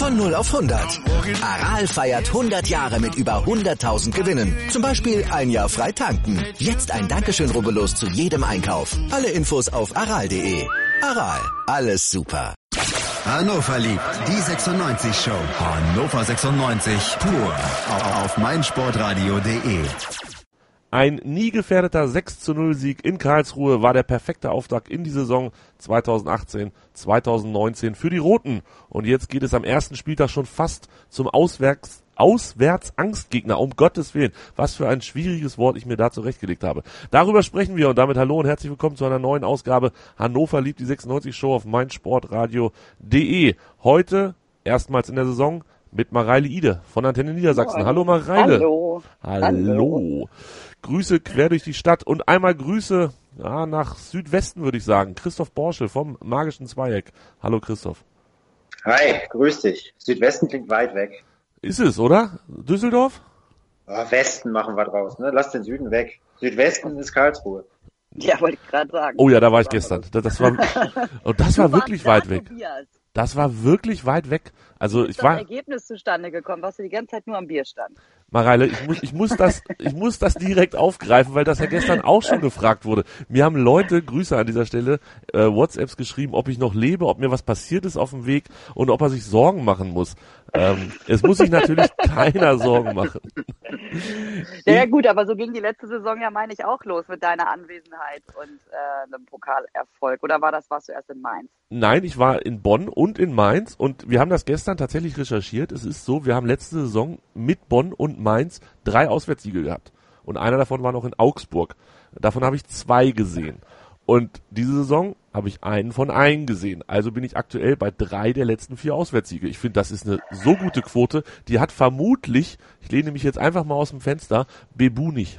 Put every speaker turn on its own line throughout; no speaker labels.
Von 0 auf 100. Aral feiert 100 Jahre mit über 100.000 Gewinnen. Zum Beispiel ein Jahr frei tanken. Jetzt ein Dankeschön, rubbellos zu jedem Einkauf. Alle Infos auf aral.de. Aral, alles super.
Hannover liebt die 96 Show. Hannover 96 pur auf meinsportradio.de.
Ein nie gefährdeter 6:0 Sieg in Karlsruhe war der perfekte Auftakt in die Saison 2018-2019 für die Roten. Und jetzt geht es am ersten Spieltag schon fast zum Auswärtsangstgegner. Um Gottes Willen, was für ein schwieriges Wort ich mir da zurechtgelegt habe. Darüber sprechen wir und damit hallo und herzlich willkommen zu einer neuen Ausgabe Hannover liebt die 96 Show auf meinsportradio.de. Heute erstmals in der Saison mit Mareile Ide von Antenne Niedersachsen.
Moin.
Hallo Mareile.
Hallo.
Hallo. Grüße quer durch die Stadt und einmal Grüße nach Südwesten, würde ich sagen. Christoph Borschel vom Magischen Zweieck. Hallo Christoph.
Hi, grüß dich. Südwesten klingt weit weg.
Ist es, oder? Düsseldorf?
Westen machen wir draus, ne? Lass den Süden weg. Südwesten ist Karlsruhe.
Ja, wollte ich gerade sagen.
Oh ja, da war ich gestern. Das war wirklich weit weg.
Tobias.
Das war wirklich weit weg. Also ich
Ist
war...
ein Ergebnis zustande gekommen, was du die ganze Zeit nur am Bier stand.
Mareile, ich muss das direkt aufgreifen, weil das ja gestern auch schon gefragt wurde. Mir haben Leute, Grüße an dieser Stelle, WhatsApps geschrieben, ob ich noch lebe, ob mir was passiert ist auf dem Weg und ob er sich Sorgen machen muss. Es muss sich natürlich keiner Sorgen machen.
Ja gut, aber so ging die letzte Saison ja, meine ich, auch los mit deiner Anwesenheit und einem Pokalerfolg. Oder warst du erst in Mainz?
Nein, ich war in Bonn und in Mainz und wir haben das gestern tatsächlich recherchiert. Es ist so, wir haben letzte Saison mit Bonn und Mainz 3 Auswärtssiege gehabt. Und einer davon war noch in Augsburg. Davon habe ich 2 gesehen. Und diese Saison habe ich einen von 1 gesehen. Also bin ich aktuell bei 3 der letzten 4 Auswärtssiege. Ich finde, das ist eine so gute Quote. Die hat vermutlich, ich lehne mich jetzt einfach mal aus dem Fenster, Bebu nicht.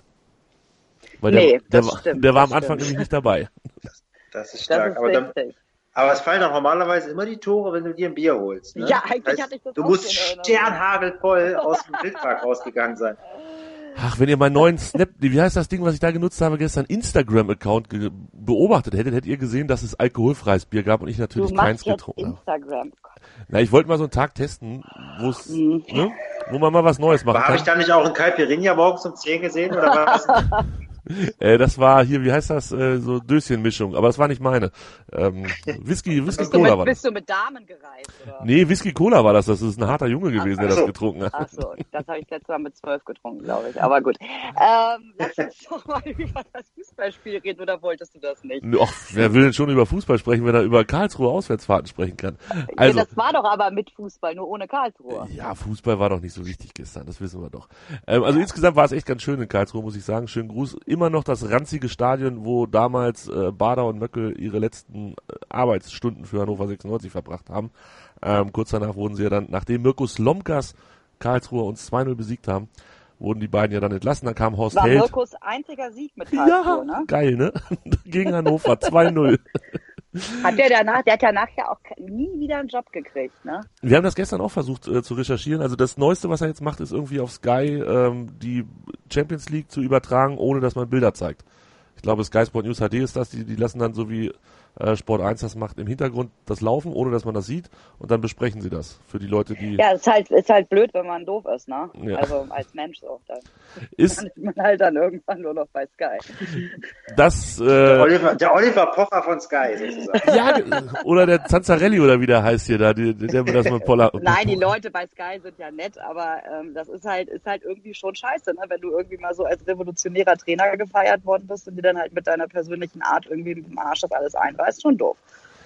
Weil der war am Anfang nämlich nicht dabei.
Das ist stark. Aber es fallen doch normalerweise immer die Tore, wenn du dir ein Bier holst. Ne?
Ja, eigentlich hatte ich das
Du
auch
musst
in Erinnerung.
sternhagelvoll aus dem Wildpark rausgegangen sein.
Ach, wenn ihr meinen neuen Snap, wie heißt das Ding, was ich da genutzt habe, gestern Instagram-Account beobachtet hättet ihr gesehen, dass es alkoholfreies Bier gab und ich natürlich keins getrunken habe.
Instagram.
Na, ich wollte mal so einen Tag testen, wo man mal was Neues machen kann.
Habe ich da nicht auch einen Caipirinha morgens um 10 gesehen? Oder war das
das war hier, wie heißt das, so Döschenmischung, aber das war nicht meine. Whisky Cola war das.
Bist du mit Damen gereist, oder?
Nee, Whisky Cola war das. Das ist ein harter Junge gewesen, der das getrunken hat.
Ach so, das habe ich letztes Mal mit 12 getrunken, glaube ich. Aber gut. Lass uns doch mal über das Fußballspiel reden, oder wolltest du das nicht?
Ach, wer will denn schon über Fußball sprechen, wenn er über Karlsruhe Auswärtsfahrten sprechen kann? Also,
ja, das war doch aber mit Fußball, nur ohne Karlsruhe.
Ja, Fußball war doch nicht so wichtig gestern, das wissen wir doch. Also insgesamt war es echt ganz schön in Karlsruhe, muss ich sagen. Schönen Gruß. Immer noch das ranzige Stadion, wo damals Bader und Möckel ihre letzten Arbeitsstunden für Hannover 96 verbracht haben. Kurz danach wurden sie ja dann, nachdem Mirko Slomkas Karlsruhe uns 2-0 besiegt haben, wurden die beiden ja dann entlassen. Dann kam Horst Held.
War Mirkos einziger Sieg mit Karlsruhe,
ja,
ne?
Geil, ne? Gegen Hannover 2-0.
Der hat danach ja auch nie wieder einen Job gekriegt, ne?
Wir haben das gestern auch versucht zu recherchieren. Also das Neueste, was er jetzt macht, ist irgendwie auf Sky die Champions League zu übertragen, ohne dass man Bilder zeigt. Ich glaube, Sky Sport News HD ist das. Die lassen dann so wie Sport 1 das macht im Hintergrund das laufen, ohne dass man das sieht. Und dann besprechen sie das für die Leute, die...
Ja, ist halt blöd, wenn man doof ist, ne?
Ja.
Also als Mensch so. Dann
ist
man halt dann irgendwann nur noch bei Sky.
Das,
der Oliver Pocher von Sky, sozusagen.
Ja, oder der Zanzarelli oder wie der heißt hier da, der das mit Poller.
Nein, die Leute bei Sky sind ja nett, aber das ist halt irgendwie schon scheiße, ne? Wenn du irgendwie mal so als revolutionärer Trainer gefeiert worden bist und dir dann halt mit deiner persönlichen Art irgendwie mit dem Arsch das alles einweist, schon doof.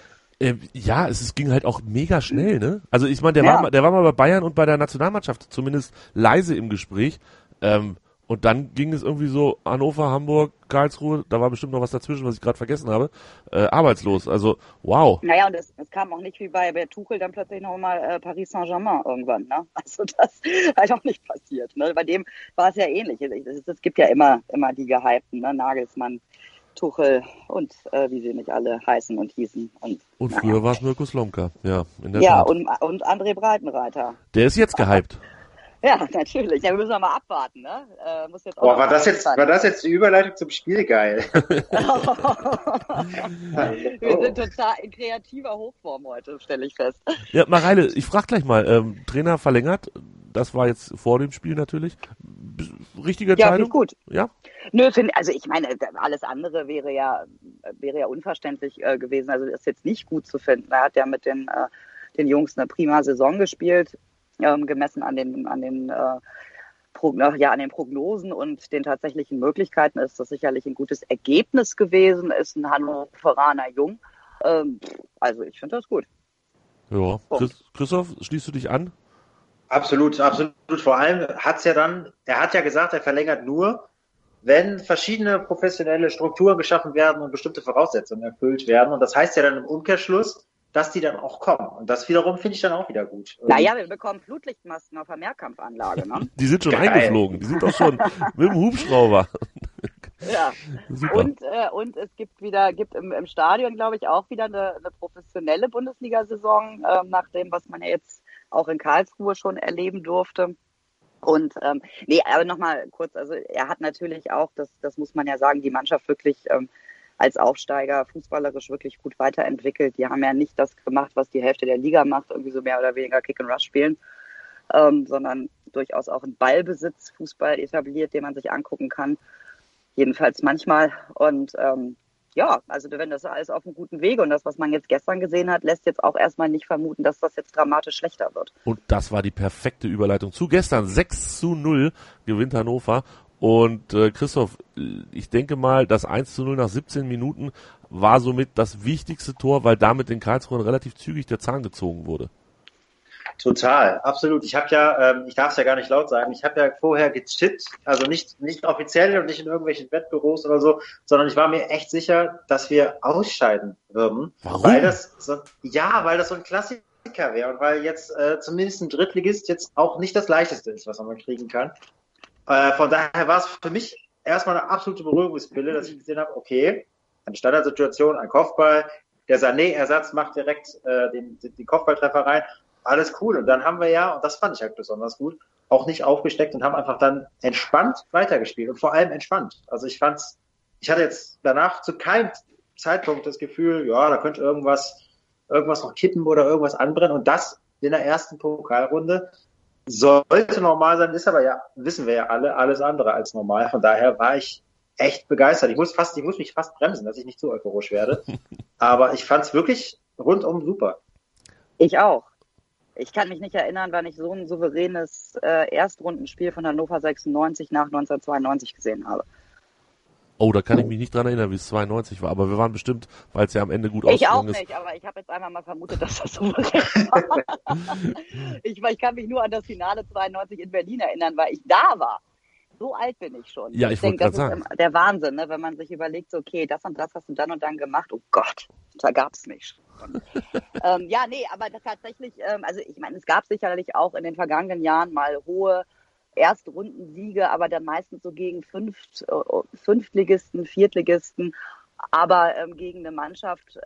Ja, es ging halt auch mega schnell, ne? Also ich meine, der war mal bei Bayern und bei der Nationalmannschaft zumindest leise im Gespräch. Und dann ging es irgendwie so Hannover, Hamburg, Karlsruhe, da war bestimmt noch was dazwischen, was ich gerade vergessen habe, arbeitslos. Also wow.
Naja, und es kam auch nicht wie bei Tuchel dann plötzlich nochmal Paris Saint-Germain irgendwann, ne? Also das ist halt auch nicht passiert, ne? Bei dem war es ja ähnlich. Es gibt ja immer die Gehypten, ne? Nagelsmann, Tuchel und wie sie nicht alle heißen und hießen. Und
früher war es Mirko Slomka, ja, in der
Tat. Ja,
Tat.
und André Breitenreiter.
Der ist jetzt gehypt.
Ja, natürlich. Ja, wir müssen mal abwarten, ne? Muss jetzt auch
war das jetzt die Überleitung zum Spiel? Geil.
Wir sind total in kreativer Hochform heute, stelle ich fest.
Ja, Mareile, ich frage gleich mal, Trainer verlängert, das war jetzt vor dem Spiel natürlich. Richtige Entscheidung?
Ja, gut.
Ja?
Nö, also ich meine, alles andere wäre ja unverständlich gewesen. Also das ist jetzt nicht gut zu finden. Er hat ja mit den Jungs eine prima Saison gespielt, gemessen an den Prognosen und den tatsächlichen Möglichkeiten ist das sicherlich ein gutes Ergebnis gewesen. Ist ein Hannoveraner Jung. Also ich finde das gut.
Ja. Christoph, schließt du dich an?
Absolut, absolut. Vor allem er hat ja gesagt, er verlängert nur, wenn verschiedene professionelle Strukturen geschaffen werden und bestimmte Voraussetzungen erfüllt werden. Und das heißt ja dann im Umkehrschluss, dass die dann auch kommen. Und das wiederum finde ich dann auch wieder gut.
Naja, wir bekommen Flutlichtmasken auf der Mehrkampfanlage, ne?
Die sind schon eingeflogen. Die sind doch schon mit dem Hubschrauber.
Ja. Und es gibt im Stadion, glaube ich, auch wieder eine professionelle Bundesliga-Saison, nach dem, was man ja jetzt auch in Karlsruhe schon erleben durfte. Und aber nochmal kurz, also er hat natürlich auch, das muss man ja sagen, die Mannschaft wirklich als Aufsteiger fußballerisch wirklich gut weiterentwickelt. Die haben ja nicht das gemacht, was die Hälfte der Liga macht, irgendwie so mehr oder weniger Kick and Rush spielen, sondern durchaus auch einen Ballbesitz Fußball etabliert, den man sich angucken kann. Jedenfalls manchmal. Und also wenn das alles auf einem guten Wege und das, was man jetzt gestern gesehen hat, lässt jetzt auch erstmal nicht vermuten, dass das jetzt dramatisch schlechter wird.
Und das war die perfekte Überleitung zu gestern. 6:0 gewinnt Hannover. Und Christoph, ich denke mal, das 1:0 nach 17 Minuten war somit das wichtigste Tor, weil damit in Karlsruhe relativ zügig der Zahn gezogen wurde.
Total, absolut. Ich habe ja, ich darf es ja gar nicht laut sagen, ich habe ja vorher getippt, also nicht offiziell und nicht in irgendwelchen Wettbüros oder so, sondern ich war mir echt sicher, dass wir ausscheiden würden.
Warum?
Weil das so ein Klassiker wäre und weil jetzt zumindest ein Drittligist jetzt auch nicht das Leichteste ist, was man mal kriegen kann. Von daher war es für mich erstmal eine absolute Beruhigungspille, dass ich gesehen habe, okay, eine Standardsituation, ein Kopfball, der Sané-Ersatz macht direkt den Kopfballtreffer rein. Alles cool. Und dann haben wir ja, und das fand ich halt besonders gut, auch nicht aufgesteckt und haben einfach dann entspannt weitergespielt und vor allem entspannt. Also ich hatte jetzt danach zu keinem Zeitpunkt das Gefühl, ja, da könnte irgendwas noch kippen oder irgendwas anbrennen. Und das in der ersten Pokalrunde sollte normal sein, ist aber ja, wissen wir ja alle, alles andere als normal. Von daher war ich echt begeistert. Ich muss mich fast bremsen, dass ich nicht zu euphorisch werde. Aber ich fand es wirklich rundum super.
Ich auch. Ich kann mich nicht erinnern, wann ich so ein souveränes Erstrundenspiel von Hannover 96 nach 1992 gesehen habe.
Oh, da kann ich mich nicht dran erinnern, wie es 92 war, aber wir waren bestimmt, weil es ja am Ende gut ausgegangen ist.
Ich auch nicht, aber ich habe jetzt einmal mal vermutet, dass das souverän war. Ich kann mich nur an das Finale 92 in Berlin erinnern, weil ich da war. So alt bin ich schon.
Ja, ich wollte gerade sagen.
Das ist der Wahnsinn, ne? Wenn man sich überlegt, so, okay, das und das hast du dann und dann gemacht. Oh Gott, da gab's nicht. Aber tatsächlich, also ich meine, es gab sicherlich auch in den vergangenen Jahren mal hohe Erstrundensiege, aber dann meistens so gegen Fünftligisten, Viertligisten, aber gegen eine Mannschaft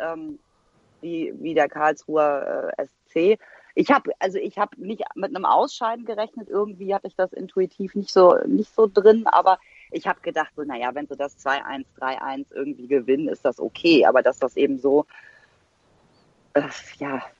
wie der Karlsruher SC. Ich habe nicht mit einem Ausscheiden gerechnet, irgendwie hatte ich das intuitiv nicht so drin, aber ich habe gedacht, so, naja, wenn sie das 2-1, 3-1 irgendwie gewinnen, ist das okay, aber dass das eben so, es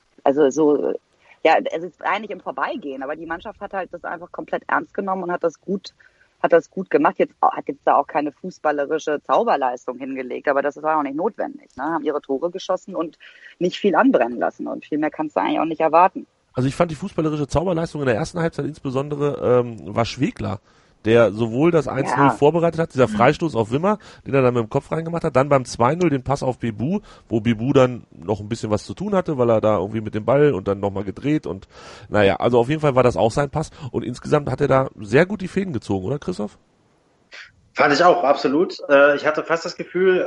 ist eigentlich im Vorbeigehen, aber die Mannschaft hat halt das einfach komplett ernst genommen und hat das gut gemacht. Hat jetzt da auch keine fußballerische Zauberleistung hingelegt, aber das war auch nicht notwendig. Ne? Haben ihre Tore geschossen und nicht viel anbrennen lassen und viel mehr kannst du eigentlich auch nicht erwarten.
Also ich fand die fußballerische Zauberleistung in der ersten Halbzeit insbesondere war Schwegler, der sowohl das 1-0 vorbereitet hat, dieser Freistoß auf Wimmer, den er dann mit dem Kopf reingemacht hat, dann beim 2-0 den Pass auf Bebu, wo Bebu dann noch ein bisschen was zu tun hatte, weil er da irgendwie mit dem Ball und dann nochmal gedreht und naja, also auf jeden Fall war das auch sein Pass und insgesamt hat er da sehr gut die Fäden gezogen, oder Christoph?
Fand ich auch, absolut. Ich hatte fast das Gefühl,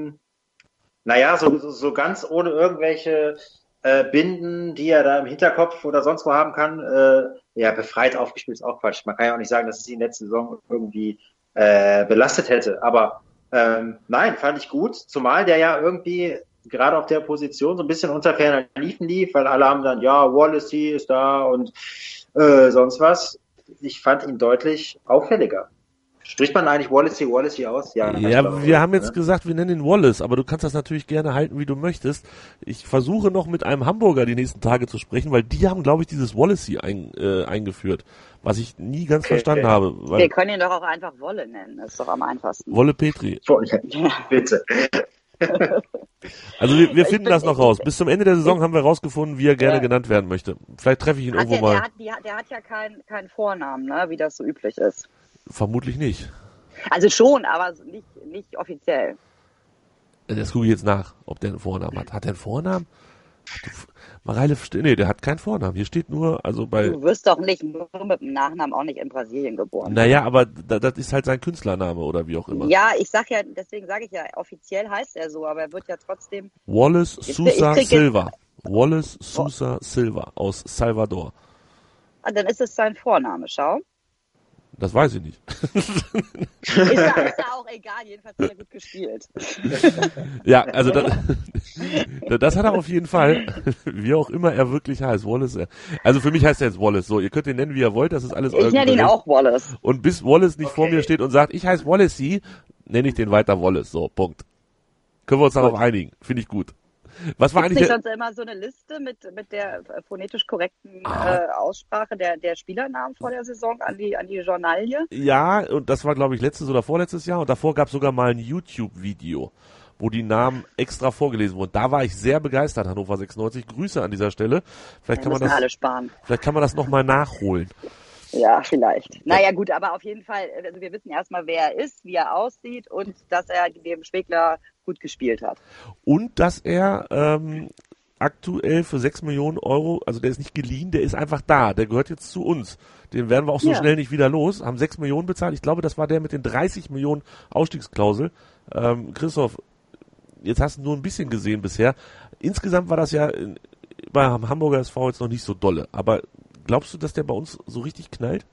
so ganz ohne irgendwelche Binden, die er da im Hinterkopf oder sonst wo haben kann, befreit aufgespielt ist auch Quatsch. Man kann ja auch nicht sagen, dass es ihn letzte Saison irgendwie belastet hätte. Aber nein, fand ich gut. Zumal der ja irgendwie gerade auf der Position so ein bisschen unter ferner Liefen lief, weil alle haben dann, ja, Wallacey ist da und sonst was. ich fand ihn deutlich auffälliger. Spricht man eigentlich Wallacey aus?
Ja, wir haben jetzt gesagt, wir nennen ihn Wallace, aber du kannst das natürlich gerne halten, wie du möchtest. Ich versuche noch mit einem Hamburger die nächsten Tage zu sprechen, weil die haben, glaube ich, dieses Wallacey eingeführt, was ich nie ganz verstanden habe. Weil
wir können ihn doch auch einfach Wolle nennen, das ist doch am einfachsten.
Wolle Petri.
Bitte.
Also wir finden das noch raus. Bis zum Ende der Saison haben wir rausgefunden, wie er gerne genannt werden möchte. Vielleicht treffe ich ihn irgendwo mal.
Der hat ja keinen Vornamen, ne, wie das so üblich ist.
Vermutlich nicht.
Also schon, aber nicht offiziell.
Das gucke ich jetzt nach, ob der einen Vornamen hat. Hat der einen Vornamen? Mareile, nee, der hat keinen Vornamen. Hier steht nur, also bei...
Du wirst doch nicht nur mit dem Nachnamen auch nicht in Brasilien geboren.
Naja, aber das ist halt sein Künstlername oder wie auch immer.
Ja, deswegen sage ich ja, offiziell heißt er so, aber er wird ja trotzdem...
Wallace Sousa Silva. Wallace Sousa Silva aus Salvador.
Ah, dann ist es sein Vorname, schau.
Das weiß ich nicht.
Ist ja auch egal, jedenfalls hat er gut gespielt.
Ja, also das hat er auf jeden Fall, wie auch immer er wirklich heißt, Wallace. Also für mich heißt er jetzt Wallace. So, ihr könnt ihn nennen, wie ihr wollt, das ist alles euer
Ich nenne ihn auch Wallace.
Und bis Wallace nicht vor mir steht und sagt, ich heiße Wallacey, nenne ich den weiter Wallace. So, Punkt. Können wir uns darauf einigen. Finde ich gut. Was war eigentlich
nicht sonst immer so eine Liste mit der phonetisch korrekten Aussprache der Spielernamen vor der Saison an die Journalie?
Ja, und das war, glaube ich, letztes oder vorletztes Jahr. Und davor gab es sogar mal ein YouTube-Video, wo die Namen extra vorgelesen wurden. Da war ich sehr begeistert, Hannover 96. Grüße an dieser Stelle. Vielleicht kann man das nochmal nachholen.
Ja, vielleicht. Naja, gut, aber auf jeden Fall, also wir wissen erstmal, wer er ist, wie er aussieht und dass er dem Schwegler gut gespielt hat.
Und dass er aktuell für 6 Millionen Euro, also der ist nicht geliehen, der ist einfach da, der gehört jetzt zu uns. Den werden wir auch so schnell nicht wieder los, haben 6 Millionen bezahlt. Ich glaube, das war der mit den 30 Millionen Ausstiegsklausel. Christoph, jetzt hast du nur ein bisschen gesehen bisher. Insgesamt war das ja bei Hamburger SV jetzt noch nicht so dolle, aber glaubst du, dass der bei uns so richtig knallt?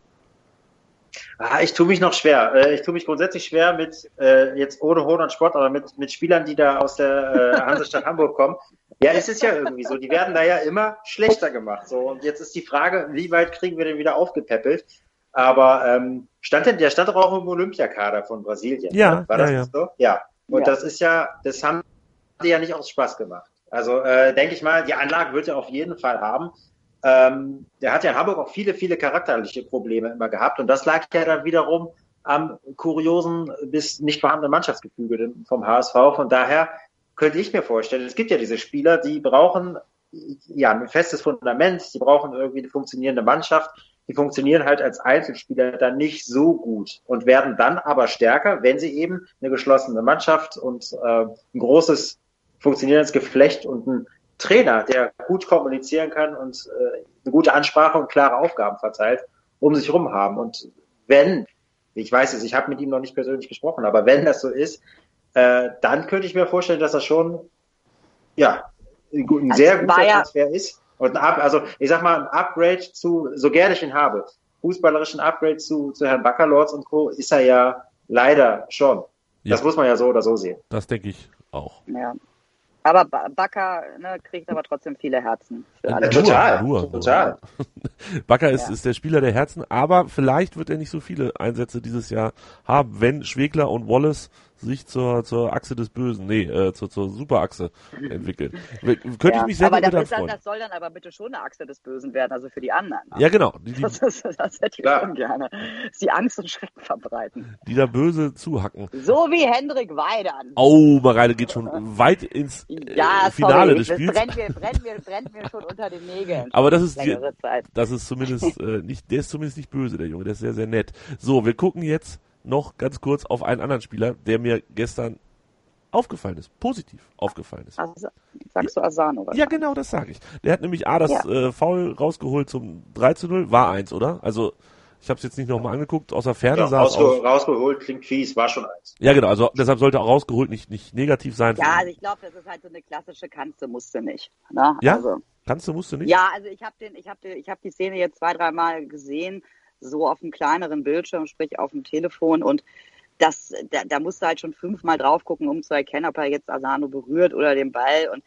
Ich tue mich noch schwer. Ich tue mich grundsätzlich schwer mit, jetzt ohne Hohn und Spott, aber mit Spielern, die da aus der Hansestadt Hamburg kommen. Ja, es ist ja irgendwie so. Die werden da ja immer schlechter gemacht. So, und jetzt ist die Frage, wie weit kriegen wir den wieder aufgepäppelt? Aber der stand doch auch im Olympiakader von Brasilien.
Ja,
war das
nicht
so? Ja. Und das haben die ja nicht aus Spaß gemacht. Also denke ich mal, die Anlage wird er auf jeden Fall haben. Der hat ja in Hamburg auch viele, viele charakterliche Probleme immer gehabt und das lag ja dann wiederum am kuriosen bis nicht vorhandenen Mannschaftsgefüge vom HSV. Von daher könnte ich mir vorstellen, es gibt ja diese Spieler, die brauchen ja ein festes Fundament, die brauchen irgendwie eine funktionierende Mannschaft, die funktionieren halt als Einzelspieler dann nicht so gut und werden dann aber stärker, wenn sie eben eine geschlossene Mannschaft und ein großes funktionierendes Geflecht und ein Trainer, der gut kommunizieren kann und eine gute Ansprache und klare Aufgaben verteilt, um sich rum haben. Und wenn, ich weiß es, ich habe mit ihm noch nicht persönlich gesprochen, aber wenn das so ist, dann könnte ich mir vorstellen, dass das schon ein sehr guter Transfer ist. Und ich sag mal, ein Upgrade zu, so gerne ich ihn habe, fußballerischen Upgrade zu Herrn Baccalords und Co. ist er ja leider schon. Ja. Das muss man ja so oder so sehen.
Das denke ich auch.
Ja. Aber Bakker kriegt aber trotzdem viele Herzen. Für alle.
Total.
Bakker ist der Spieler der Herzen, aber vielleicht wird er nicht so viele Einsätze dieses Jahr haben, wenn Schwegler und Wallace sich zur Achse des Bösen, zur Superachse entwickeln. Könnte ich mich sehr gut mit freuen.
Das soll dann aber bitte schon eine Achse des Bösen werden, also für die anderen.
Ja, genau.
Das hätte ich schon gerne. Dass die Angst und Schrecken verbreiten.
Die da böse zuhacken.
So wie Hendrik Weidern.
Oh, Mareile geht schon weit ins Finale des Spiels.
Das brennt mir schon unter den Nägeln.
Aber das ist zumindest der ist zumindest nicht böse, der Junge, der ist sehr, sehr nett. So, wir gucken jetzt noch ganz kurz auf einen anderen Spieler, der mir gestern aufgefallen ist, positiv aufgefallen ist.
Also, sagst du Asano?
Ja, genau, das sage ich. Der hat nämlich das Foul rausgeholt zum 3:0, war 1, oder? Also, ich habe es jetzt nicht nochmal angeguckt, außer Ferne sah es aus.
Rausgeholt klingt fies, war schon 1.
Ja, genau, also deshalb sollte auch rausgeholt nicht negativ sein.
Ja, also ich glaube, das ist halt so eine klassische Kannste, musste nicht. Ne?
Ja?
Also,
Kannste, musste nicht?
Ja, also ich habe die Szene jetzt 2-3 Mal gesehen, so auf einem kleineren Bildschirm, sprich auf dem Telefon und da musst du halt schon 5-mal drauf gucken, um zu erkennen, ob er jetzt Asano berührt oder den Ball und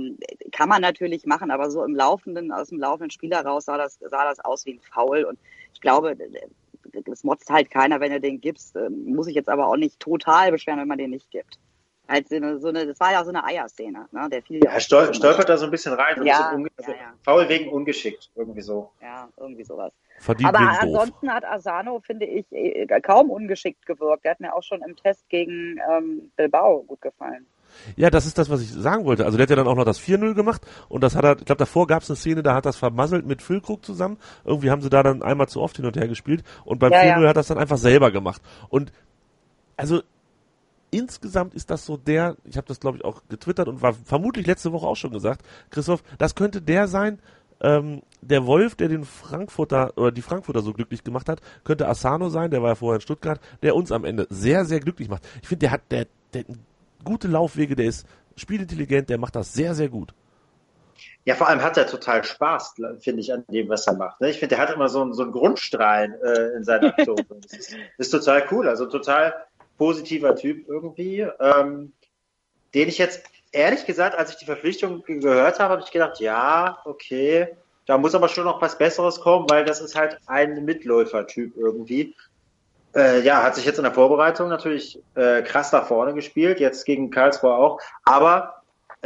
kann man natürlich machen, aber so aus dem laufenden Spiel heraus sah das aus wie ein Foul und ich glaube, das motzt halt keiner, wenn du den gibst. Muss ich jetzt aber auch nicht total beschweren, wenn man den nicht gibt. Halt das war ja so eine Eierszene, ne? Der fiel
ja, stolpert da so ein bisschen rein, faul wegen ungeschickt, irgendwie so.
Ja, irgendwie sowas.
Verdient
aber
wegen
ansonsten hat Asano, finde ich, kaum ungeschickt gewirkt. Der hat mir auch schon im Test gegen Bilbao gut gefallen.
Ja, das ist das, was ich sagen wollte. Also der hat ja dann auch noch das 4-0 gemacht und das hat er, ich glaube, davor gab es eine Szene, da hat das vermasselt mit Füllkrug zusammen. Irgendwie haben sie da dann einmal zu oft hin und her gespielt und beim 4-0 hat das dann einfach selber gemacht. Und also insgesamt ist das so ich habe das glaube ich auch getwittert und war vermutlich letzte Woche auch schon gesagt, Christoph, das könnte der sein, der Wolf, der die Frankfurter so glücklich gemacht hat, könnte Asano sein, der war ja vorher in Stuttgart, der uns am Ende sehr, sehr glücklich macht. Ich finde, der hat gute Laufwege, der ist spielintelligent, der macht das sehr, sehr gut.
Ja, vor allem hat er total Spaß, finde ich, an dem, was er macht. Ich finde, der hat immer so einen Grundstrahlen in seiner Aktion. Das ist total cool, also total positiver Typ irgendwie, den ich jetzt, ehrlich gesagt, als ich die Verpflichtung gehört habe, habe ich gedacht, ja, okay, da muss aber schon noch was Besseres kommen, weil das ist halt ein Mitläufer-Typ irgendwie. Hat sich jetzt in der Vorbereitung natürlich krass nach vorne gespielt, jetzt gegen Karlsruhe auch, aber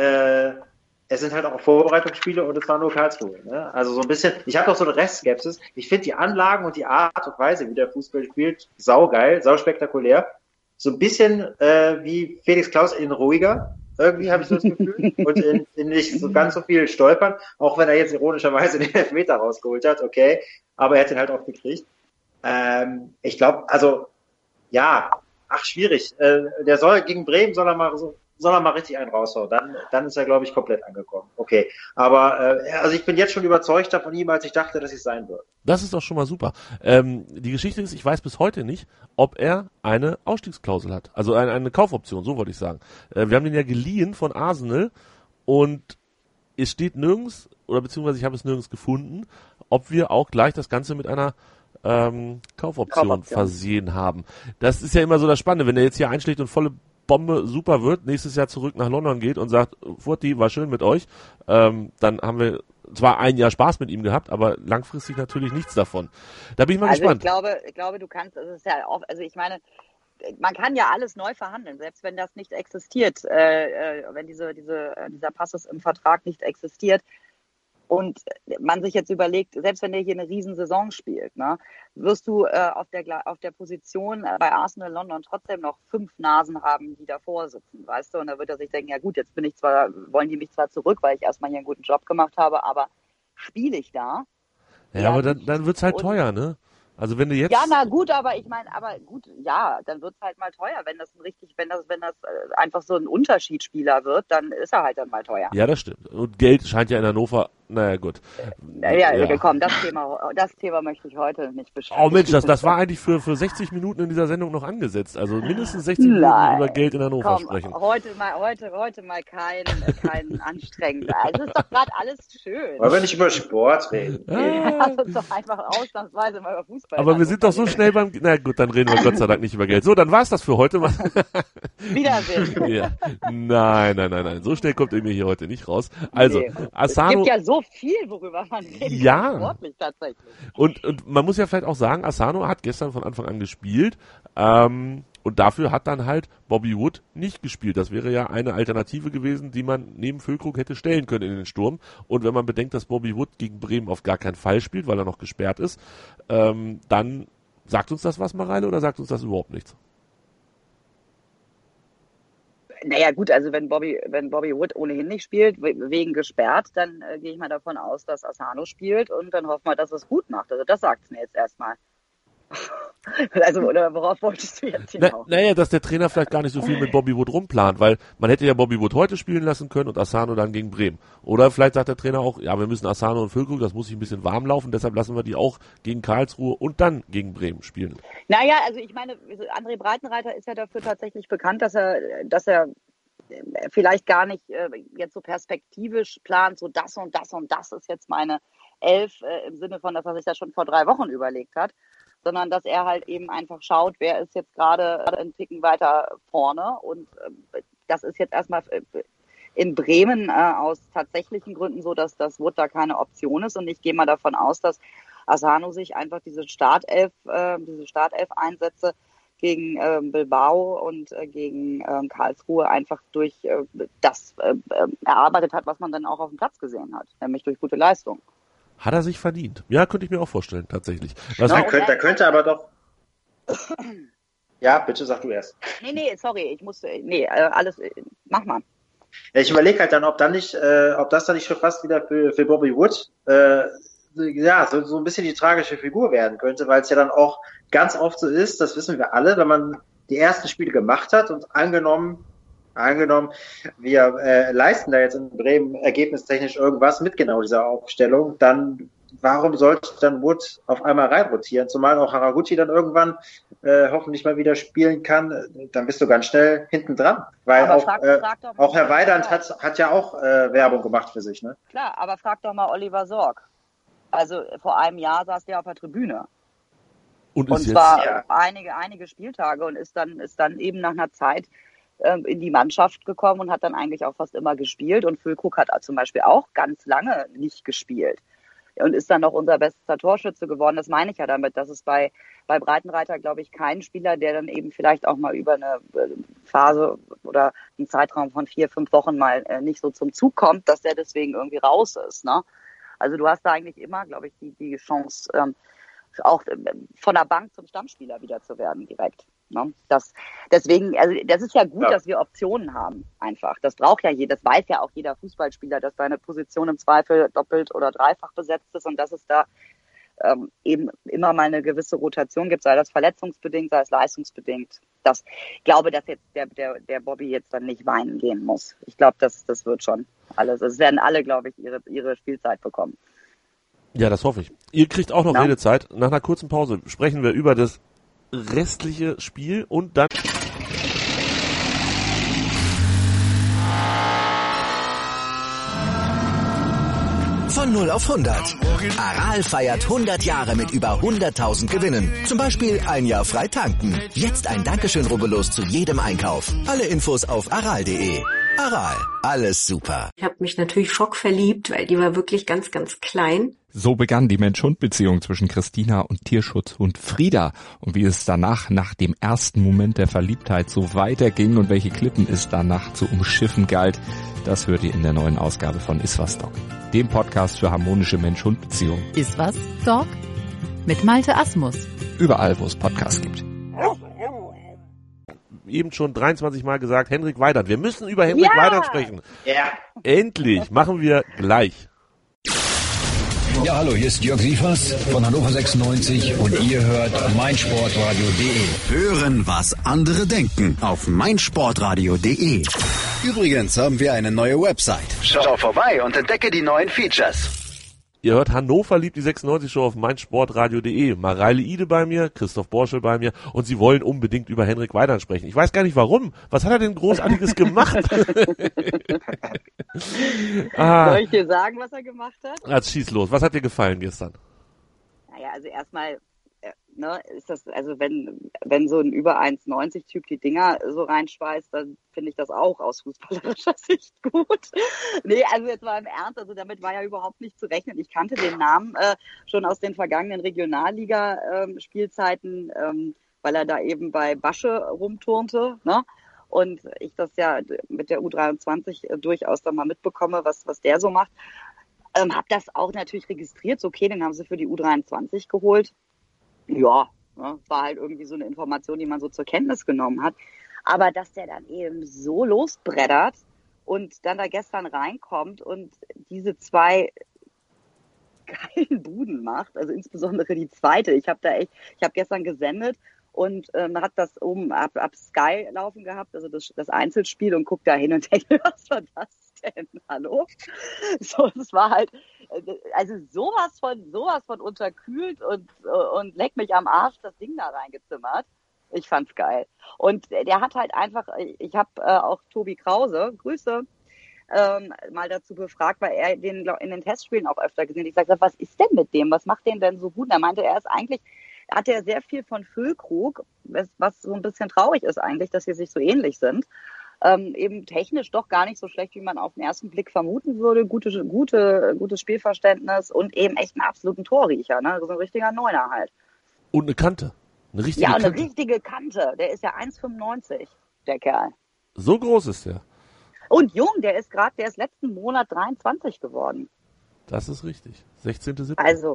es sind halt auch Vorbereitungsspiele und es war nur Karlsruhe. Ne? Also so ein bisschen, ich habe doch so eine Restskepsis. Ich finde die Anlagen und die Art und Weise, wie der Fußball spielt, saugeil, sauspektakulär. So ein bisschen wie Felix Klaus in ruhiger. Irgendwie habe ich so das Gefühl. Und in nicht so ganz so viel stolpern, auch wenn er jetzt ironischerweise den Elfmeter rausgeholt hat, okay, aber er hat ihn halt auch gekriegt. Ich glaube, also, ja, schwierig. Der soll gegen Bremen soll er mal richtig einen raushauen. Dann ist er, glaube ich, komplett angekommen. Okay. Aber also ich bin jetzt schon überzeugter von ihm, als ich dachte, dass ich sein würde.
Das ist doch schon mal super. Die Geschichte ist, ich weiß bis heute nicht, ob er eine Ausstiegsklausel hat. Also eine Kaufoption, so wollte ich sagen. Wir haben den ja geliehen von Arsenal und es steht nirgends, oder beziehungsweise ich habe es nirgends gefunden, ob wir auch gleich das Ganze mit einer Kaufoption versehen haben. Das ist ja immer so das Spannende, wenn er jetzt hier einschlägt und volle Bombe super wird, nächstes Jahr zurück nach London geht und sagt, Furti, war schön mit euch, dann haben wir zwar ein Jahr Spaß mit ihm gehabt, aber langfristig natürlich nichts davon. Da bin ich mal gespannt.
Ich glaube, du kannst, es ist ja auch, also ich meine, man kann ja alles neu verhandeln, selbst wenn das nicht existiert, wenn dieser Passus im Vertrag nicht existiert. Und man sich jetzt überlegt, selbst wenn der hier eine Riesensaison spielt, ne, wirst du auf der Position bei Arsenal London trotzdem noch 5 Nasen haben, die davor sitzen, weißt du? Und da wird er sich denken, ja gut, jetzt wollen die mich zwar zurück, weil ich erstmal hier einen guten Job gemacht habe, aber spiele ich da?
Ja, aber dann wird's halt teuer, ne? Also wenn du jetzt...
Ja, na gut, aber ich meine, dann wird's halt mal teuer. Wenn das einfach so ein Unterschiedsspieler wird, dann ist er halt dann mal teuer.
Ja, das stimmt. Und Geld scheint ja in Hannover, naja gut.
Komm, das Thema möchte ich heute nicht besprechen.
Oh Mensch, das war eigentlich für 60 Minuten in dieser Sendung noch angesetzt. Also mindestens 60 Minuten über Geld in Hannover sprechen.
Heute mal kein anstrengender. Also ist doch gerade alles schön.
Wollen wir nicht über Sport reden?
Lass uns doch einfach ausnahmsweise mal über Fußball.
Aber wir sind doch so schnell na gut, dann reden wir Gott sei Dank nicht über Geld. So, dann war's das für heute.
Wiedersehen.
Ja. Nein. So schnell kommt ihr mir hier heute nicht raus. Also, Asano.
Es gibt ja so viel, worüber man reden kann.
Ja.
Sportlich tatsächlich.
Und man muss ja vielleicht auch sagen, Asano hat gestern von Anfang an gespielt. Und dafür hat dann halt Bobby Wood nicht gespielt. Das wäre ja eine Alternative gewesen, die man neben Füllkrug hätte stellen können in den Sturm. Und wenn man bedenkt, dass Bobby Wood gegen Bremen auf gar keinen Fall spielt, weil er noch gesperrt ist, dann sagt uns das was, Mareile, oder sagt uns das überhaupt nichts?
Naja gut, also wenn Bobby Wood ohnehin nicht spielt, wegen gesperrt, dann gehe ich mal davon aus, dass Asano spielt und dann hoffen wir, dass es gut macht. Also das sagt es mir jetzt erstmal. Also, oder worauf wolltest du jetzt hinaus?
Naja, dass der Trainer vielleicht gar nicht so viel mit Bobby Wood rumplant, weil man hätte ja Bobby Wood heute spielen lassen können und Asano dann gegen Bremen. Oder vielleicht sagt der Trainer auch, ja, wir müssen Asano und Füllkrug, das muss sich ein bisschen warm laufen, deshalb lassen wir die auch gegen Karlsruhe und dann gegen Bremen spielen.
Naja, also ich meine, André Breitenreiter ist ja dafür tatsächlich bekannt, dass er vielleicht gar nicht jetzt so perspektivisch plant, so das und das und das ist jetzt meine 11 im Sinne von, dass er sich das schon vor 3 Wochen überlegt hat, sondern dass er halt eben einfach schaut, wer ist jetzt gerade einen Ticken weiter vorne und das ist jetzt erstmal in Bremen aus tatsächlichen Gründen so, dass das Wood da keine Option ist und ich gehe mal davon aus, dass Asano sich einfach diese Startelf-Einsätze gegen Bilbao und gegen Karlsruhe einfach durch das erarbeitet hat, was man dann auch auf dem Platz gesehen hat, nämlich durch gute Leistung.
Hat er sich verdient? Ja, könnte ich mir auch vorstellen, tatsächlich.
Da könnte aber doch... Ja, bitte sag du erst.
Nee, sorry, alles, mach mal.
Ja, ich überlege halt dann, ob das dann nicht schon fast wieder für Bobby Wood so ein bisschen die tragische Figur werden könnte, weil es ja dann auch ganz oft so ist, das wissen wir alle, wenn man die ersten Spiele gemacht hat und angenommen, wir leisten da jetzt in Bremen ergebnistechnisch irgendwas mit genau dieser Aufstellung, dann warum sollte dann Wood auf einmal reinrotieren? Zumal auch Haraguchi dann irgendwann hoffentlich mal wieder spielen kann, dann bist du ganz schnell hinten dran. Weil frag doch mal, auch Herr Weidand hat ja auch Werbung gemacht für sich, ne?
Klar, aber frag doch mal Oliver Sorg. Also vor einem Jahr saß der auf der Tribüne. Und zwar einige Spieltage und ist dann eben nach einer Zeit in die Mannschaft gekommen und hat dann eigentlich auch fast immer gespielt. Und Füllkrug hat zum Beispiel auch ganz lange nicht gespielt und ist dann noch unser bester Torschütze geworden. Das meine ich ja damit, dass es bei Breitenreiter, glaube ich, keinen Spieler, der dann eben vielleicht auch mal über eine Phase oder einen Zeitraum von 4-5 Wochen mal nicht so zum Zug kommt, dass der deswegen irgendwie raus ist, ne? Also du hast da eigentlich immer, glaube ich, die Chance, auch von der Bank zum Stammspieler wieder zu werden direkt. Ne? Deswegen, also das ist ja gut, dass wir Optionen haben einfach. Das braucht ja das weiß ja auch jeder Fußballspieler, dass deine Position im Zweifel doppelt oder dreifach besetzt ist und dass es da eben immer mal eine gewisse Rotation gibt, sei das verletzungsbedingt, sei es leistungsbedingt. Ich glaube, dass jetzt der Bobby jetzt dann nicht weinen gehen muss. Ich glaube, das wird schon alles. Es werden alle, glaube ich, ihre Spielzeit bekommen.
Ja, das hoffe ich. Ihr kriegt auch noch Redezeit. Nach einer kurzen Pause sprechen wir über das restliche Spiel und dann...
Von 0 auf 100. Aral feiert 100 Jahre mit über 100.000 Gewinnen. Zum Beispiel ein Jahr frei tanken. Jetzt ein Dankeschön, rubbellos zu jedem Einkauf. Alle Infos auf aral.de. Aral, alles super.
Ich habe mich natürlich schockverliebt, weil die war wirklich ganz, ganz klein.
So begann die Mensch-Hund-Beziehung zwischen Christina und Tierschutzhund Frieda. Und wie es danach, nach dem ersten Moment der Verliebtheit, so weiterging und welche Klippen es danach zu umschiffen galt, das hört ihr in der neuen Ausgabe von Iswas Dog, dem Podcast für harmonische Mensch-Hund-Beziehungen.
Iswas Dog mit Malte Asmus.
Überall, wo es Podcasts gibt.
Eben schon 23 Mal gesagt, Henrik Weidand. Wir müssen über Henrik Weidand sprechen.
Ja.
Endlich, machen wir gleich.
Ja, hallo, hier ist Jörg Sievers von Hannover 96 und ihr hört meinsportradio.de.
Hören, was andere denken auf meinsportradio.de. Übrigens haben wir eine neue Website. Schau vorbei und entdecke die neuen Features.
Ihr hört Hannover liebt die 96 Show auf meinsportradio.de. Mareile Ide bei mir, Christoph Borschel bei mir und sie wollen unbedingt über Henrik Weidand sprechen. Ich weiß gar nicht warum. Was hat er denn Großartiges gemacht?
Soll ich dir sagen, was er gemacht hat?
Jetzt schieß los. Was hat dir gefallen gestern?
Naja, also erstmal, ist das, also wenn so ein über 1,90 Typ die Dinger so reinschweißt, dann finde ich das auch aus fußballerischer Sicht gut. Nee, also jetzt mal im Ernst, also damit war ja überhaupt nicht zu rechnen. Ich kannte den Namen schon aus den vergangenen Regionalliga-Spielzeiten, weil er da eben bei Basche rumturnte, ne? Und ich das ja mit der U23 durchaus dann mal mitbekomme, was der so macht. Hab das auch natürlich registriert. So, okay, den haben sie für die U23 geholt. Ja, war halt irgendwie so eine Information, die man so zur Kenntnis genommen hat. Aber dass der dann eben so losbreddert und dann da gestern reinkommt und diese 2 geilen Buden macht, also insbesondere die zweite. Ich habe gestern gesendet und hat das oben ab Sky laufen gehabt, also das Einzelspiel, und guckt da hin und denkt, was war das denn? Hallo? So, es war halt, also sowas von unterkühlt und leck mich am Arsch das Ding da reingezimmert. Ich fand's geil. Und der hat halt einfach, ich habe auch Tobi Krause, Grüße, mal dazu befragt, weil er den in den Testspielen auch öfter gesehen hat. Ich sagte, was ist denn mit dem? Was macht den denn so gut? Und er meinte, hat er sehr viel von Füllkrug, was so ein bisschen traurig ist eigentlich, dass sie sich so ähnlich sind. eben technisch doch gar nicht so schlecht, wie man auf den ersten Blick vermuten würde. Gutes Spielverständnis und eben echt einen absoluten Torriecher, ne? So ein richtiger Neuner halt.
Und eine Kante. Eine richtige Kante.
Ja, eine richtige Kante. Der ist ja 1,95, der Kerl.
So groß ist der.
Und jung, der ist letzten Monat 23 geworden.
Das ist richtig. 16.7.
Also,